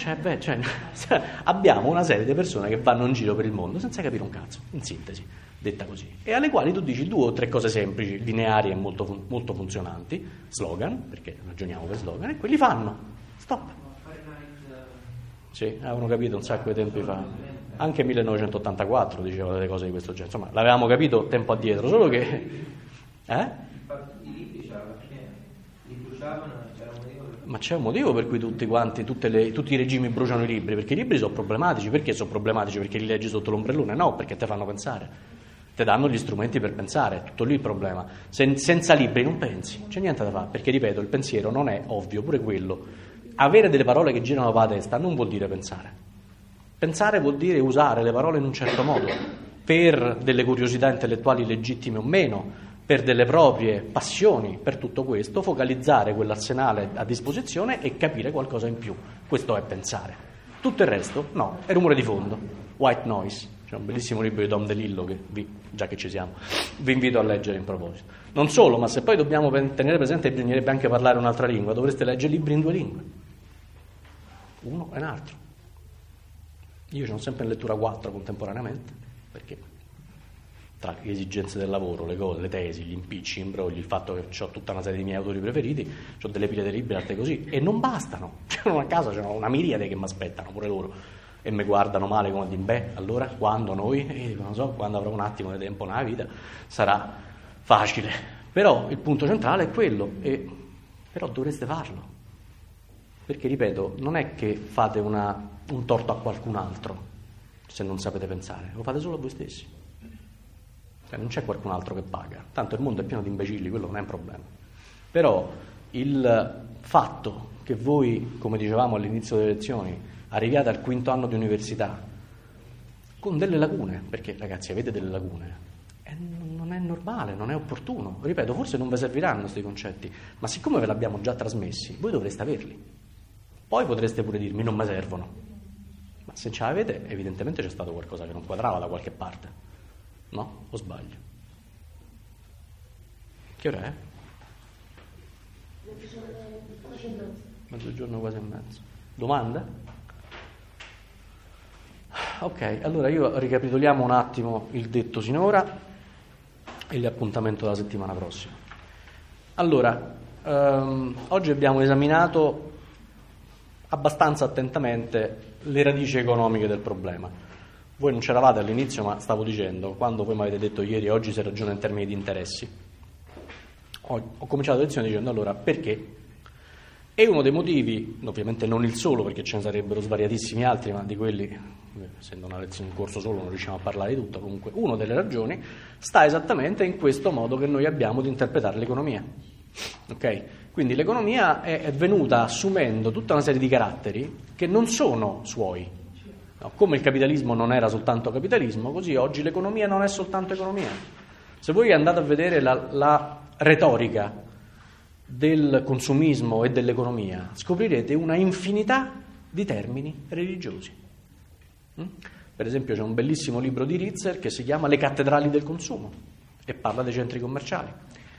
abbiamo una serie di persone che vanno in giro per il mondo senza capire un cazzo, in sintesi, detta così, e alle quali tu dici 2 o 3 cose semplici, lineari e molto, molto funzionanti, slogan, perché ragioniamo per slogan, e quelli fanno. Stop. Sì, avevano capito un sacco di tempi fa. Anche 1984 diceva delle cose di questo genere. Insomma, l'avevamo capito tempo addietro, solo che... I libri alla fine li bruciavano. Ma c'è un motivo per cui tutti i regimi bruciano i libri, perché i libri sono problematici. Perché sono problematici? Perché li leggi sotto l'ombrellone? No, perché te fanno pensare, te danno gli strumenti per pensare, tutto lì il problema. Senza libri non pensi, c'è niente da fare, perché ripeto, il pensiero non è ovvio, pure quello. Avere delle parole che girano per la testa non vuol dire pensare. Pensare vuol dire usare le parole in un certo modo, per delle curiosità intellettuali legittime o meno, per delle proprie passioni, per tutto questo, focalizzare quell'arsenale a disposizione e capire qualcosa in più. Questo è pensare. Tutto il resto, no, è rumore di fondo, white noise. C'è un bellissimo libro di Tom DeLillo che già che ci siamo, vi invito a leggere in proposito. Non solo, ma se poi dobbiamo tenere presente che bisognerebbe anche parlare un'altra lingua, dovreste leggere libri in 2 lingue, uno e un altro. Io sono sempre in lettura 4 contemporaneamente, perché tra le esigenze del lavoro, le cose, le tesi, gli impicci, gli imbrogli, il fatto che ho tutta una serie di miei autori preferiti, ho delle pile di libri altre così, e non bastano, c'erano a casa, c'erano una miriade che mi aspettano, pure loro, e mi guardano male come di allora, quando noi, non so, quando avrò un attimo di tempo nella vita, sarà facile. Però il punto centrale è quello, però dovreste farlo, perché ripeto, non è che fate un torto a qualcun altro se non sapete pensare, lo fate solo a voi stessi. Cioè, non c'è qualcun altro che paga, tanto il mondo è pieno di imbecilli, quello non è un problema. Però il fatto che voi, come dicevamo all'inizio delle lezioni, arriviate al 5º anno di università con delle lacune, perché ragazzi avete delle lacune, non è normale, non è opportuno. Ripeto, forse non vi serviranno questi concetti, ma siccome ve l'abbiamo già trasmessi, voi dovreste averli. Poi potreste pure dirmi non mi servono, ma se ce l'avete evidentemente c'è stato qualcosa che non quadrava da qualche parte. No? O sbaglio? Che ora è? Mezzogiorno quasi e mezzo. Domanda? Ok, allora io ricapitoliamo un attimo il detto sinora e l'appuntamento della settimana prossima. Allora, oggi abbiamo esaminato abbastanza attentamente le radici economiche del problema. Voi non c'eravate all'inizio, ma stavo dicendo, quando voi mi avete detto ieri, oggi si ragiona in termini di interessi, ho cominciato la lezione dicendo allora perché? E uno dei motivi, ovviamente non il solo, perché ce ne sarebbero svariatissimi altri, ma di quelli, essendo una lezione in corso solo, non riusciamo a parlare di tutto, comunque una delle ragioni sta esattamente in questo modo che noi abbiamo di interpretare l'economia. Ok? Quindi l'economia è venuta assumendo tutta una serie di caratteri che non sono suoi. No, come il capitalismo non era soltanto capitalismo, così oggi l'economia non è soltanto economia. Se voi andate a vedere la retorica del consumismo e dell'economia, scoprirete una infinità di termini religiosi. Per esempio c'è un bellissimo libro di Ritzer che si chiama Le cattedrali del consumo e parla dei centri commerciali.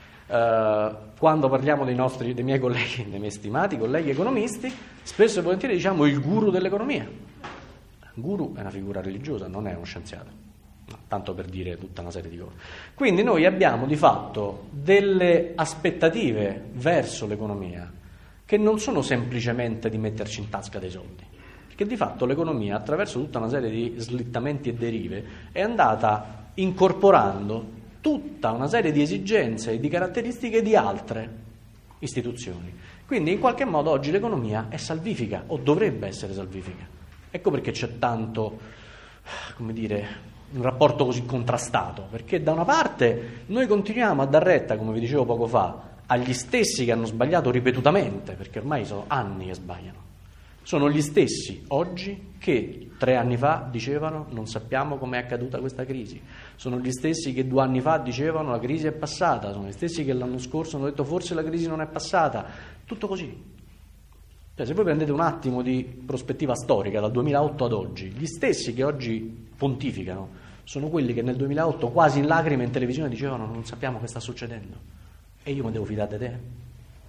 Quando parliamo dei miei colleghi, dei miei stimati colleghi economisti, spesso e volentieri diciamo il guru dell'economia. Il guru è una figura religiosa, non è uno scienziato, no, tanto per dire tutta una serie di cose. Quindi noi abbiamo di fatto delle aspettative verso l'economia che non sono semplicemente di metterci in tasca dei soldi, perché di fatto l'economia, attraverso tutta una serie di slittamenti e derive, è andata incorporando tutta una serie di esigenze e di caratteristiche di altre istituzioni. Quindi in qualche modo oggi l'economia è salvifica o dovrebbe essere salvifica. Ecco perché c'è tanto, come dire, un rapporto così contrastato, perché da una parte noi continuiamo a dar retta, come vi dicevo poco fa, agli stessi che hanno sbagliato ripetutamente, perché ormai sono anni che sbagliano. Sono gli stessi oggi che 3 anni fa dicevano non sappiamo com'è accaduta questa crisi. Sono gli stessi che 2 anni fa dicevano la crisi è passata. Sono gli stessi che l'anno scorso hanno detto forse la crisi non è passata. Tutto così. Cioè, se voi prendete un attimo di prospettiva storica dal 2008 ad oggi, gli stessi che oggi pontificano sono quelli che nel 2008 quasi in lacrime in televisione dicevano non sappiamo che sta succedendo. E io mi devo fidare di te?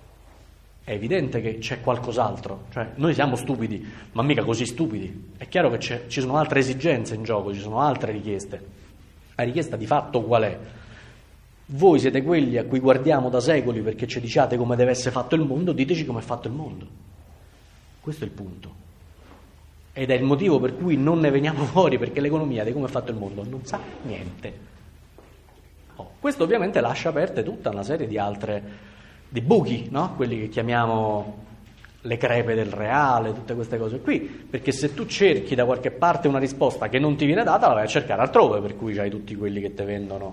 È evidente che c'è qualcos'altro, cioè noi siamo stupidi, ma mica così stupidi. È chiaro che ci sono altre esigenze in gioco, ci sono altre richieste. La richiesta di fatto qual è? Voi siete quelli a cui guardiamo da secoli perché ci diciate come deve essere fatto il mondo, diteci come è fatto il mondo. Questo è il punto. Ed è il motivo per cui non ne veniamo fuori, perché l'economia di come è fatto il mondo non sa niente. Questo ovviamente lascia aperte tutta una serie di altre di buchi, no? Quelli che chiamiamo le crepe del reale, tutte queste cose qui, perché se tu cerchi da qualche parte una risposta che non ti viene data, la vai a cercare altrove, per cui c'hai tutti quelli che ti vendono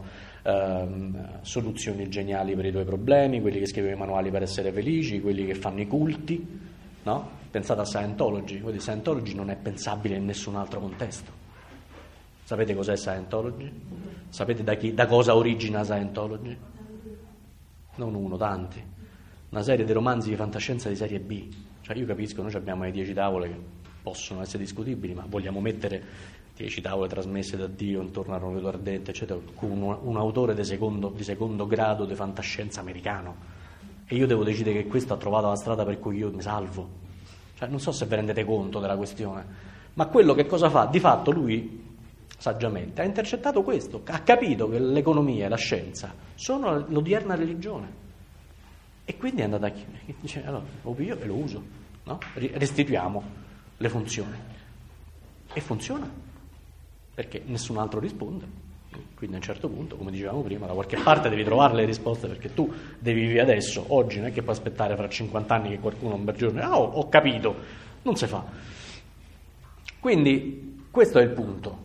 soluzioni geniali per i tuoi problemi, quelli che scrivono i manuali per essere felici, quelli che fanno i culti, no? Pensate a Scientology, quindi Scientology non è pensabile in nessun altro contesto. Sapete cos'è Scientology? Sapete da cosa origina Scientology? Non uno, tanti. Una serie di romanzi di fantascienza di serie B. Cioè io capisco, noi abbiamo le 10 tavole che possono essere discutibili, ma vogliamo mettere 10 tavole trasmesse da Dio intorno a un roveto ardente, eccetera, con un autore di secondo grado di fantascienza americano. E io devo decidere che questo ha trovato la strada per cui io mi salvo. Cioè non so se vi rendete conto della questione. Ma quello che cosa fa? Di fatto lui saggiamente ha intercettato questo, ha capito che l'economia e la scienza sono l'odierna religione e quindi è andata a dice allora lo piglio e lo uso, no? Restituiamo le funzioni e funziona perché nessun altro risponde, quindi a un certo punto, come dicevamo prima, da qualche parte devi trovare le risposte, perché tu devi vivere adesso, oggi, non è che puoi aspettare fra 50 anni che qualcuno un bel giorno ho capito, non si fa. Quindi questo è il punto.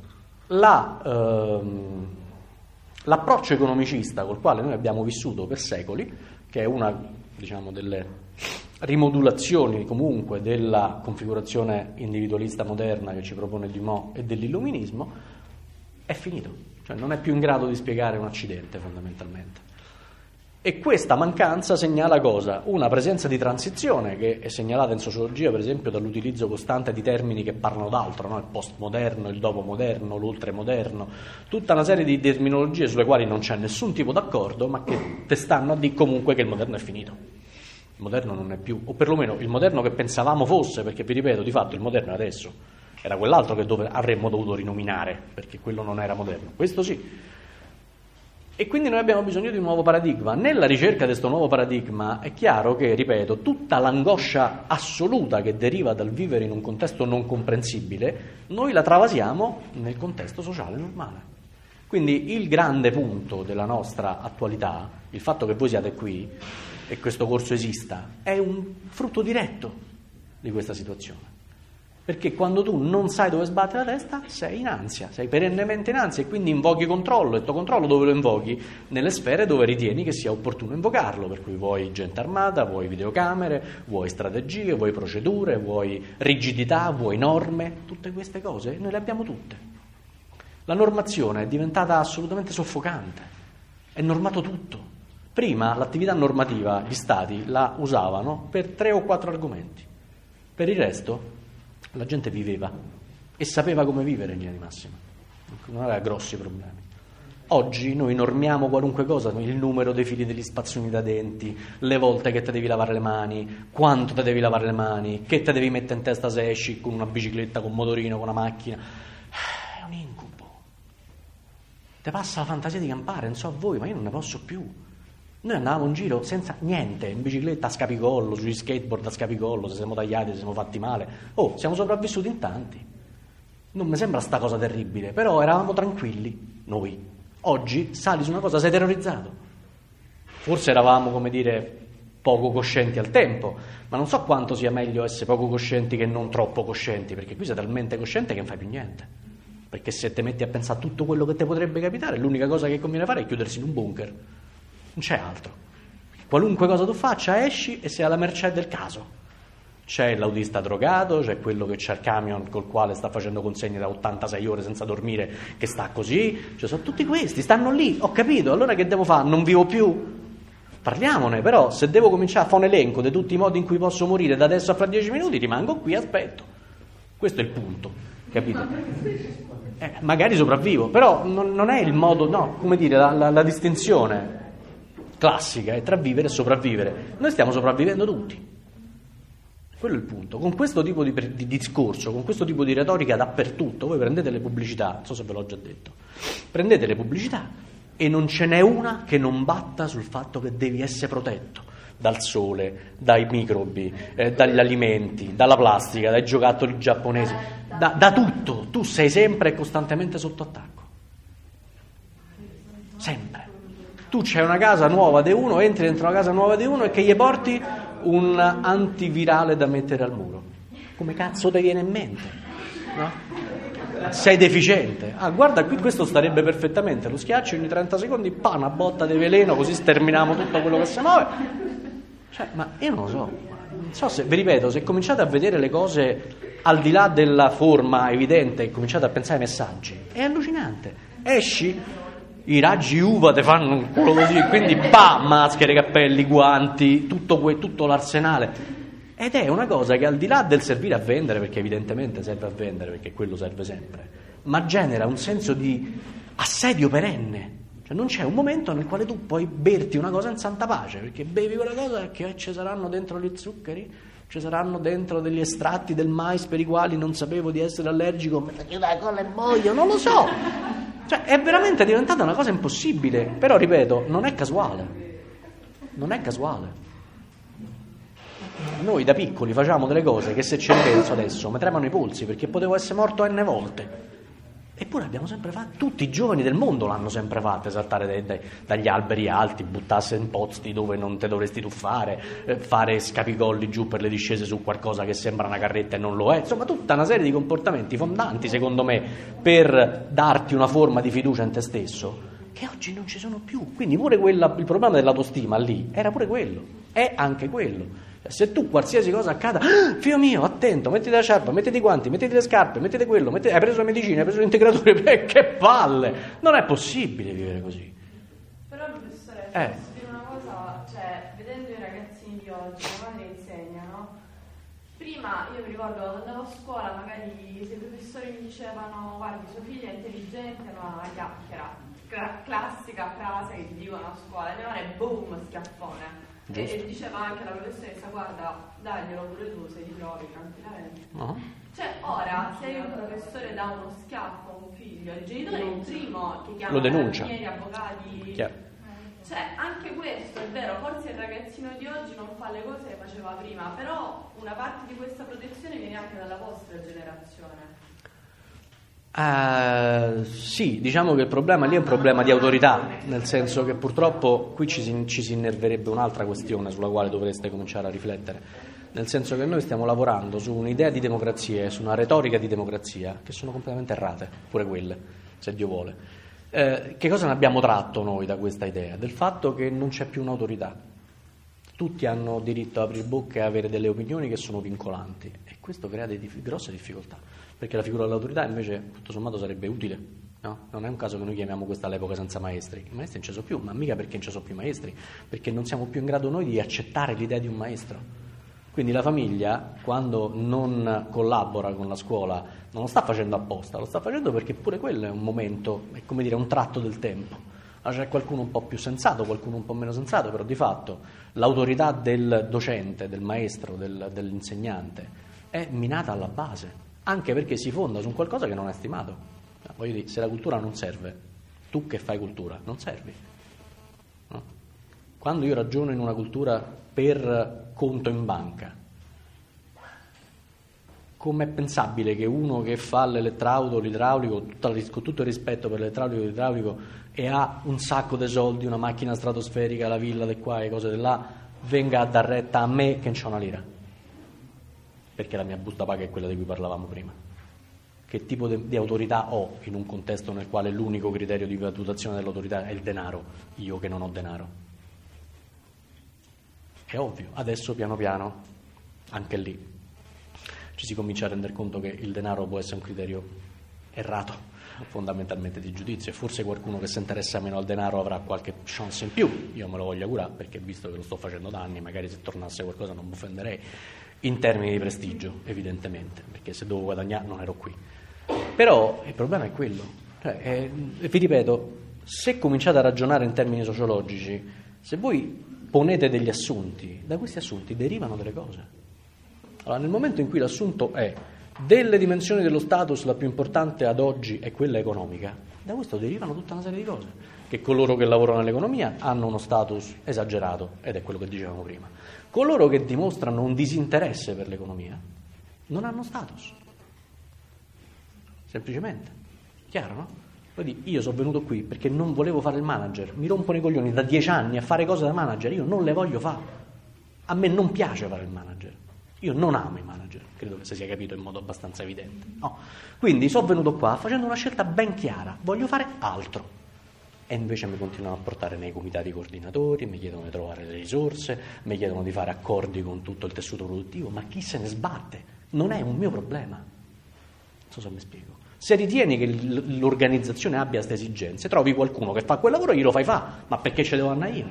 L'approccio economicista col quale noi abbiamo vissuto per secoli, che è una, diciamo, delle rimodulazioni comunque della configurazione individualista moderna che ci propone Dumont e dell'illuminismo, è finito, cioè non è più in grado di spiegare un accidente fondamentalmente. E questa mancanza segnala cosa? Una presenza di transizione che è segnalata in sociologia, per esempio, dall'utilizzo costante di termini che parlano d'altro, no? Il postmoderno, il dopomoderno, l'oltremoderno, tutta una serie di terminologie sulle quali non c'è nessun tipo d'accordo, ma che te stanno a dire comunque che il moderno è finito. Il moderno non è più, o perlomeno il moderno che pensavamo fosse, perché vi ripeto, di fatto il moderno è adesso, era quell'altro che avremmo dovuto rinominare, perché quello non era moderno, questo sì. E quindi noi abbiamo bisogno di un nuovo paradigma. Nella ricerca di questo nuovo paradigma è chiaro che, ripeto, tutta l'angoscia assoluta che deriva dal vivere in un contesto non comprensibile, noi la travasiamo nel contesto sociale normale. Quindi il grande punto della nostra attualità, il fatto che voi siate qui e questo corso esista, è un frutto diretto di questa situazione. Perché quando tu non sai dove sbatte la testa sei in ansia, sei perennemente in ansia e quindi invochi controllo. E il tuo controllo dove lo invochi? Nelle sfere dove ritieni che sia opportuno invocarlo, per cui vuoi gente armata, vuoi videocamere, vuoi strategie, vuoi procedure, vuoi rigidità, vuoi norme, tutte queste cose noi le abbiamo tutte. La normazione è diventata assolutamente soffocante, è normato tutto. Prima l'attività normativa gli stati la usavano per 3 o 4 argomenti, per il resto la gente viveva e sapeva come vivere in linea di massima, non aveva grossi problemi. Oggi noi normiamo qualunque cosa, il numero dei fili degli spazzoni da denti, le volte che te devi lavare le mani, quanto te devi lavare le mani, che te devi mettere in testa se esci con una bicicletta, con un motorino, con una macchina. È un incubo. Te passa la fantasia di campare, non so a voi, ma io non ne posso più. Noi andavamo in giro senza niente, in bicicletta a scapicollo, sugli skateboard a scapicollo, se siamo tagliati, se siamo fatti male. Siamo sopravvissuti in tanti. Non mi sembra sta cosa terribile, però eravamo tranquilli, noi. Oggi sali su una cosa, sei terrorizzato. Forse eravamo, come dire, poco coscienti al tempo, ma non so quanto sia meglio essere poco coscienti che non troppo coscienti, perché qui sei talmente cosciente che non fai più niente. Perché se te metti a pensare a tutto quello che ti potrebbe capitare, l'unica cosa che conviene fare è chiudersi in un bunker. Non c'è altro. Qualunque cosa tu faccia, esci e sei alla mercé del caso. C'è l'autista drogato, c'è quello che c'ha il camion col quale sta facendo consegne da 86 ore senza dormire, che sta così. Cioè, sono tutti questi, stanno lì, ho capito, allora che devo fare? Non vivo più? Parliamone, però se devo cominciare a fare un elenco di tutti i modi in cui posso morire da adesso a fra 10 minuti, rimango qui, aspetto. Questo è il punto, capito? Magari sopravvivo, però non è il modo, no, come dire, la distinzione classica è tra vivere e sopravvivere. Noi stiamo sopravvivendo tutti. Quello è il punto. Con questo tipo di discorso, con questo tipo di retorica dappertutto, voi prendete le pubblicità, non so se ve l'ho già detto, prendete le pubblicità e non ce n'è una che non batta sul fatto che devi essere protetto dal sole, dai microbi, dagli alimenti, dalla plastica, dai giocattoli giapponesi, da tutto. Tu sei sempre e costantemente sotto attacco. Sempre. Tu c'hai una casa nuova di uno, entri dentro una casa nuova di uno e che gli porti un antivirale da mettere al muro. Come cazzo ti viene in mente? No? Sei deficiente. Guarda, qui questo starebbe perfettamente. Lo schiacci ogni 30 secondi, una botta di veleno, così sterminiamo tutto quello che si muove. Cioè, ma io non lo so. Non so se, vi ripeto, se cominciate a vedere le cose al di là della forma evidente e cominciate a pensare ai messaggi, è allucinante. Esci, i raggi uva ti fanno un culo così, quindi maschere, cappelli, guanti, tutto l'arsenale. Ed è una cosa che al di là del servire a vendere, perché evidentemente serve a vendere, perché quello serve sempre, ma genera un senso di assedio perenne. Cioè non c'è un momento nel quale tu puoi berti una cosa in santa pace, perché bevi quella cosa che ci saranno dentro gli zuccheri, ci saranno dentro degli estratti del mais per i quali non sapevo di essere allergico, mi taglio la colla e muoio, non lo so. Cioè è veramente diventata una cosa impossibile, però ripeto, non è casuale. Non è casuale. Noi da piccoli facciamo delle cose che se ce ne penso adesso mi tremano i polsi perché potevo essere morto n volte. Eppure abbiamo sempre fatto, tutti i giovani del mondo l'hanno sempre fatto, saltare dagli alberi alti, buttarsi in pozzi dove non te dovresti tuffare, fare scapicolli giù per le discese su qualcosa che sembra una carretta e non lo è. Insomma, tutta una serie di comportamenti fondanti, secondo me, per darti una forma di fiducia in te stesso, che oggi non ci sono più. Quindi pure il problema dell'autostima lì era pure quello, è anche quello. Se tu qualsiasi cosa accada, figlio mio, attento, mettiti la sciarpa, mettiti i guanti, mettiti le scarpe, mettiti quello, hai preso le medicine, hai preso l'integratore, che palle! Non è possibile vivere così. Però professore, posso dire una cosa, cioè, vedendo i ragazzini di oggi, come insegnano, prima io mi ricordo quando andavo a scuola, magari se i professori mi dicevano, guardi, suo figlio è intelligente, ma chiacchiera, classica frase che ti dicono a scuola, e ora è boom, schiaffone. E diceva anche la professoressa, guarda, daglielo pure tu se ti provi tranquillamente. No. Cioè ora se un professore dà uno schiaffo a un figlio, il genitore è il primo che chiama lo denuncia, carabinieri, avvocati. Chiaro. Cioè anche questo è vero, forse il ragazzino di oggi non fa le cose che faceva prima, però una parte di questa protezione viene anche dalla vostra generazione. Sì, diciamo che il problema lì è un problema di autorità, nel senso che purtroppo qui ci si innerverebbe un'altra questione sulla quale dovreste cominciare a riflettere. nel senso che noi stiamo lavorando su un'idea di democrazia e su una retorica di democrazia che sono completamente errate, pure quelle, se Dio vuole. Che cosa ne abbiamo tratto noi da questa idea? Del fatto che non c'è più un'autorità. Tutti hanno diritto ad aprire bocca e avere delle opinioni che sono vincolanti, e questo crea grosse difficoltà, perché la figura dell'autorità invece tutto sommato sarebbe utile, no? Non è un caso che noi chiamiamo questa l'epoca senza maestri. I maestri non ci sono più, ma mica perché non ci sono più maestri, perché non siamo più in grado noi di accettare l'idea di un maestro. Quindi la famiglia, quando non collabora con la scuola, non lo sta facendo apposta, lo sta facendo perché pure quello è un momento, è come dire un tratto del tempo. C'è qualcuno un po' più sensato, qualcuno un po' meno sensato, però di fatto l'autorità del docente, del maestro, dell'insegnante è minata alla base, anche perché si fonda su un qualcosa che non è stimato. Voglio dire, se la cultura non serve, tu che fai cultura, non servi. No? Quando io ragiono in una cultura per conto in banca, com'è pensabile che uno che fa l'elettrauto, l'idraulico, con tutto il rispetto per l'elettraulico e l'idraulico, e ha un sacco di soldi, una macchina stratosferica, la villa di qua e cose di là, venga a dar retta a me che non c'ho una lira? Perché la mia busta paga è quella di cui parlavamo prima. Che tipo di autorità ho in un contesto nel quale l'unico criterio di valutazione dell'autorità è il denaro, io che non ho denaro? È ovvio, adesso piano piano, anche lì, ci si comincia a rendere conto che il denaro può essere un criterio errato, fondamentalmente di giudizio, e forse qualcuno che si interessa meno al denaro avrà qualche chance in più, io me lo voglio augurare, perché visto che lo sto facendo da anni, magari se tornasse qualcosa non mi offenderei, in termini di prestigio, evidentemente, perché se dovevo guadagnare non ero qui. Però il problema è quello, vi ripeto, se cominciate a ragionare in termini sociologici, se voi ponete degli assunti, da questi assunti derivano delle cose. Allora, nel momento in cui l'assunto è delle dimensioni dello status, la più importante ad oggi è quella economica, da questo derivano tutta una serie di cose, che coloro che lavorano nell'economia hanno uno status esagerato, ed è quello che dicevamo prima. Coloro che dimostrano un disinteresse per l'economia non hanno status. Semplicemente. Chiaro, no? Quindi io sono venuto qui perché non volevo fare il manager, mi rompono i coglioni da 10 anni a fare cose da manager, io non le voglio fare. A me non piace fare il manager. Io non amo i manager, credo che si sia capito in modo abbastanza evidente. No. Quindi sono venuto qua facendo una scelta ben chiara, voglio fare altro. E invece mi continuano a portare nei comitati coordinatori, mi chiedono di trovare le risorse, mi chiedono di fare accordi con tutto il tessuto produttivo, ma chi se ne sbatte? Non è un mio problema. Non so se mi spiego. Se ritieni che l'organizzazione abbia queste esigenze, trovi qualcuno che fa quel lavoro e glielo fai fare, ma perché ce devo andare io?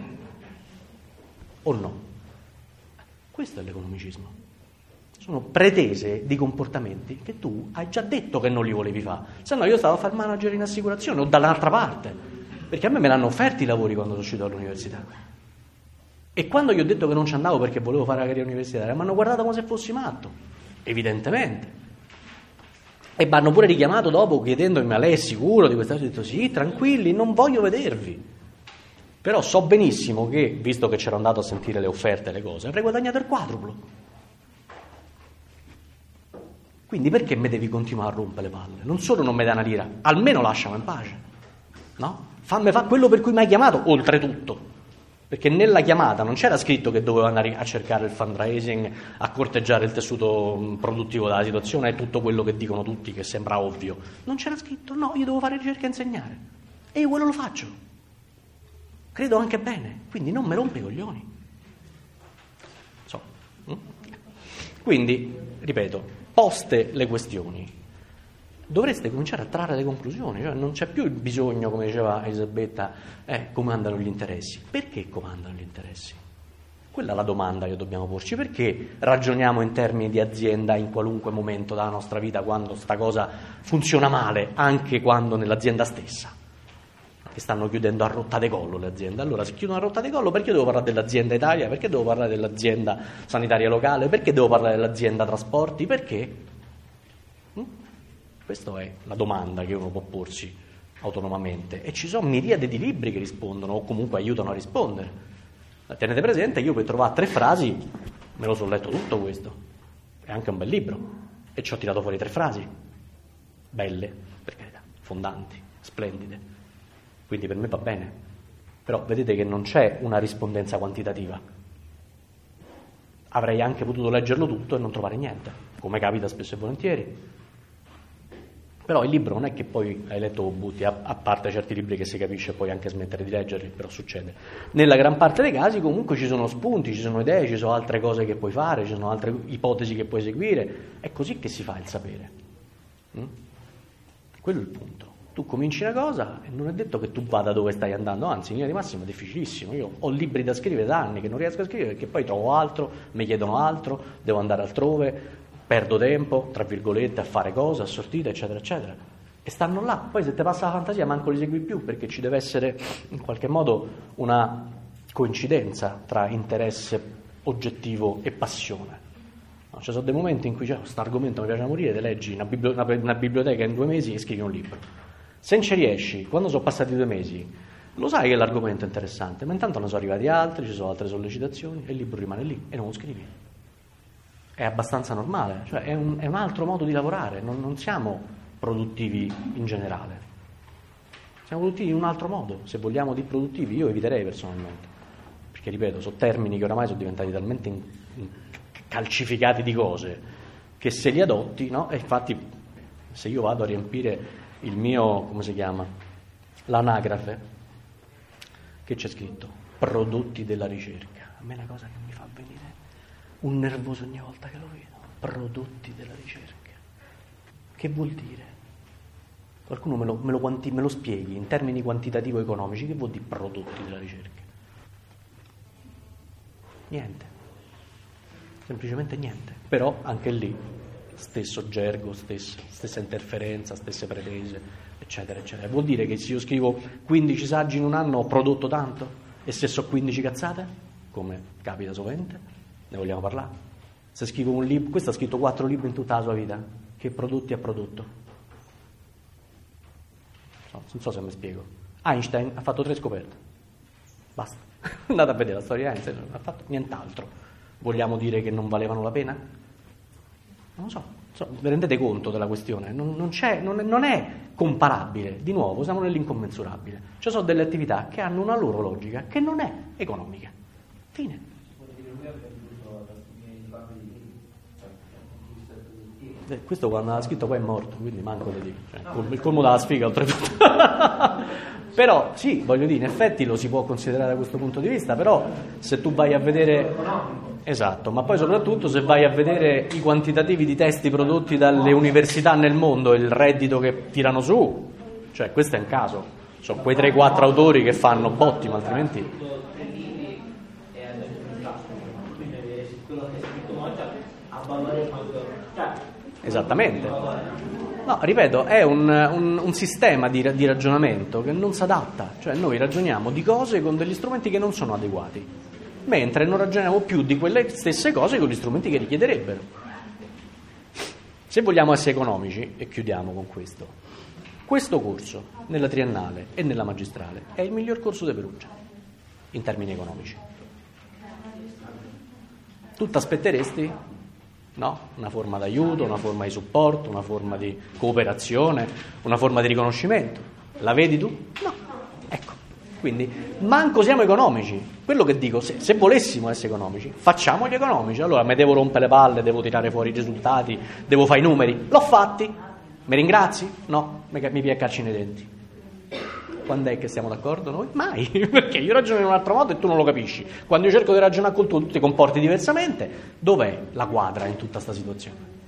O no? Questo è l'economicismo. Sono pretese di comportamenti che tu hai già detto che non li volevi fare, se no io stavo a fare manager in assicurazione o dall'altra parte, perché a me l'hanno offerti i lavori quando sono uscito dall'università, e quando gli ho detto che non ci andavo perché volevo fare la carriera universitaria mi hanno guardato come se fossi matto, evidentemente, e mi hanno pure richiamato dopo chiedendomi: ma lei è sicuro di questa cosa? Ho detto sì, tranquilli, non voglio vedervi, però so benissimo che, visto che c'ero andato a sentire le offerte e le cose, avrei guadagnato il quadruplo. Quindi perché me devi continuare a rompere le palle? Non solo non mi dai una lira, almeno lasciami in pace, no? Fammi fare quello per cui mi hai chiamato, oltretutto, perché nella chiamata non c'era scritto che dovevo andare a cercare il fundraising, a corteggiare il tessuto produttivo della situazione e tutto quello che dicono tutti, che sembra ovvio. Non c'era scritto, no, io devo fare ricerca e insegnare, e io quello lo faccio, credo anche bene, quindi non mi rompe i coglioni. Quindi, ripeto, poste le questioni, dovreste cominciare a trarre le conclusioni, cioè non c'è più il bisogno, come diceva Elisabetta, comandano gli interessi. Perché comandano gli interessi? Quella è la domanda che dobbiamo porci. Perché ragioniamo in termini di azienda in qualunque momento della nostra vita, quando sta cosa funziona male, anche quando nell'azienda stessa, che stanno chiudendo a rotta di collo le aziende? Allora, se chiudono a rotta di collo, perché devo parlare dell'azienda Italia? Perché devo parlare dell'azienda sanitaria locale? Perché devo parlare dell'azienda trasporti? Perché? Questa è la domanda che uno può porsi autonomamente, e ci sono miriadi di libri che rispondono o comunque aiutano a rispondere. Tenete presente, io per trovare 3 frasi me lo sono letto tutto questo, è anche un bel libro, e ci ho tirato fuori 3 frasi belle, per carità, fondanti, splendide, quindi per me va bene. Però vedete che non c'è una rispondenza quantitativa, avrei anche potuto leggerlo tutto e non trovare niente, come capita spesso e volentieri. Però il libro non è che poi hai letto o butti, a parte certi libri che si capisce poi anche smettere di leggerli, però succede. Nella gran parte dei casi comunque ci sono spunti, ci sono idee, ci sono altre cose che puoi fare, ci sono altre ipotesi che puoi seguire, è così che si fa il sapere. Quello è il punto. Tu cominci una cosa e non è detto che tu vada dove stai andando, anzi in linea di massima è difficilissimo. Io ho libri da scrivere da anni che non riesco a scrivere perché poi trovo altro, mi chiedono altro, devo andare altrove, perdo tempo, tra virgolette, a fare cose, a sortire, eccetera, eccetera. E stanno là. Poi se ti passa la fantasia manco li segui più, perché ci deve essere in qualche modo una coincidenza tra interesse oggettivo e passione. No, ci sono dei momenti in cui questo argomento mi piace da morire, te leggi una biblioteca in 2 mesi e scrivi un libro. Se non ci riesci, quando sono passati 2 mesi, lo sai che l'argomento è interessante, ma intanto ne sono arrivati altri, ci sono altre sollecitazioni e il libro rimane lì e non lo scrivi. È abbastanza normale, cioè è un altro modo di lavorare, non siamo produttivi in generale, siamo produttivi in un altro modo. Se vogliamo di produttivi, io eviterei personalmente, perché ripeto, sono termini che oramai sono diventati talmente calcificati di cose che se li adotti, no? E infatti se io vado a riempire il mio, come si chiama, l'anagrafe, che c'è scritto? Prodotti della ricerca. A me è una cosa che mi fa venire un nervoso ogni volta che lo vedo. Prodotti della ricerca. Che vuol dire? Qualcuno me lo spieghi in termini quantitativo-economici. Che vuol dire prodotti della ricerca? Niente. Semplicemente niente. Però anche lì stesso gergo, stessa interferenza, stesse pretese, eccetera, eccetera. Vuol dire che se io scrivo 15 saggi in un anno ho prodotto tanto? E se so 15 cazzate? Come capita sovente? Ne vogliamo parlare? Se scrivo un libro, questo ha scritto 4 libri in tutta la sua vita, che prodotti ha prodotto? Non so se mi spiego. Einstein ha fatto 3 scoperte, basta. Andate a vedere la storia di Einstein, non ha fatto nient'altro. Vogliamo dire che non valevano la pena? Non lo so, vi rendete conto della questione? Non è comparabile, di nuovo siamo nell'incommensurabile. Ci sono delle attività che hanno una loro logica che non è economica. Fine. Questo quando l'ha scritto poi è morto, quindi manco le dico, il colmo della sfiga oltretutto. Però sì, voglio dire, in effetti lo si può considerare da questo punto di vista, però se tu vai a vedere, esatto, ma poi soprattutto se vai a vedere i quantitativi di testi prodotti dalle università nel mondo e il reddito che tirano su, cioè questo è un caso, sono quei 3-4 autori che fanno botti, ma altrimenti esattamente. No, ripeto, è un sistema di ragionamento che non si adatta, cioè noi ragioniamo di cose con degli strumenti che non sono adeguati, mentre non ragioniamo più di quelle stesse cose con gli strumenti che richiederebbero. Se vogliamo essere economici, e chiudiamo con questo corso nella triennale e nella magistrale è il miglior corso di Perugia in termini economici. Tu ti aspetteresti? No? Una forma d'aiuto, una forma di supporto, una forma di cooperazione, una forma di riconoscimento. La vedi tu? No. Ecco, quindi manco siamo economici. Quello che dico, se volessimo essere economici, facciamoli economici. Allora mi devo rompere le palle, devo tirare fuori i risultati, devo fare i numeri. L'ho fatti. Mi ringrazi? No, mi piaccarci nei denti. Quando è che siamo d'accordo noi? Mai, perché io ragiono in un altro modo e tu non lo capisci. Quando io cerco di ragionare con tu ti comporti diversamente. Dov'è la quadra in tutta questa situazione?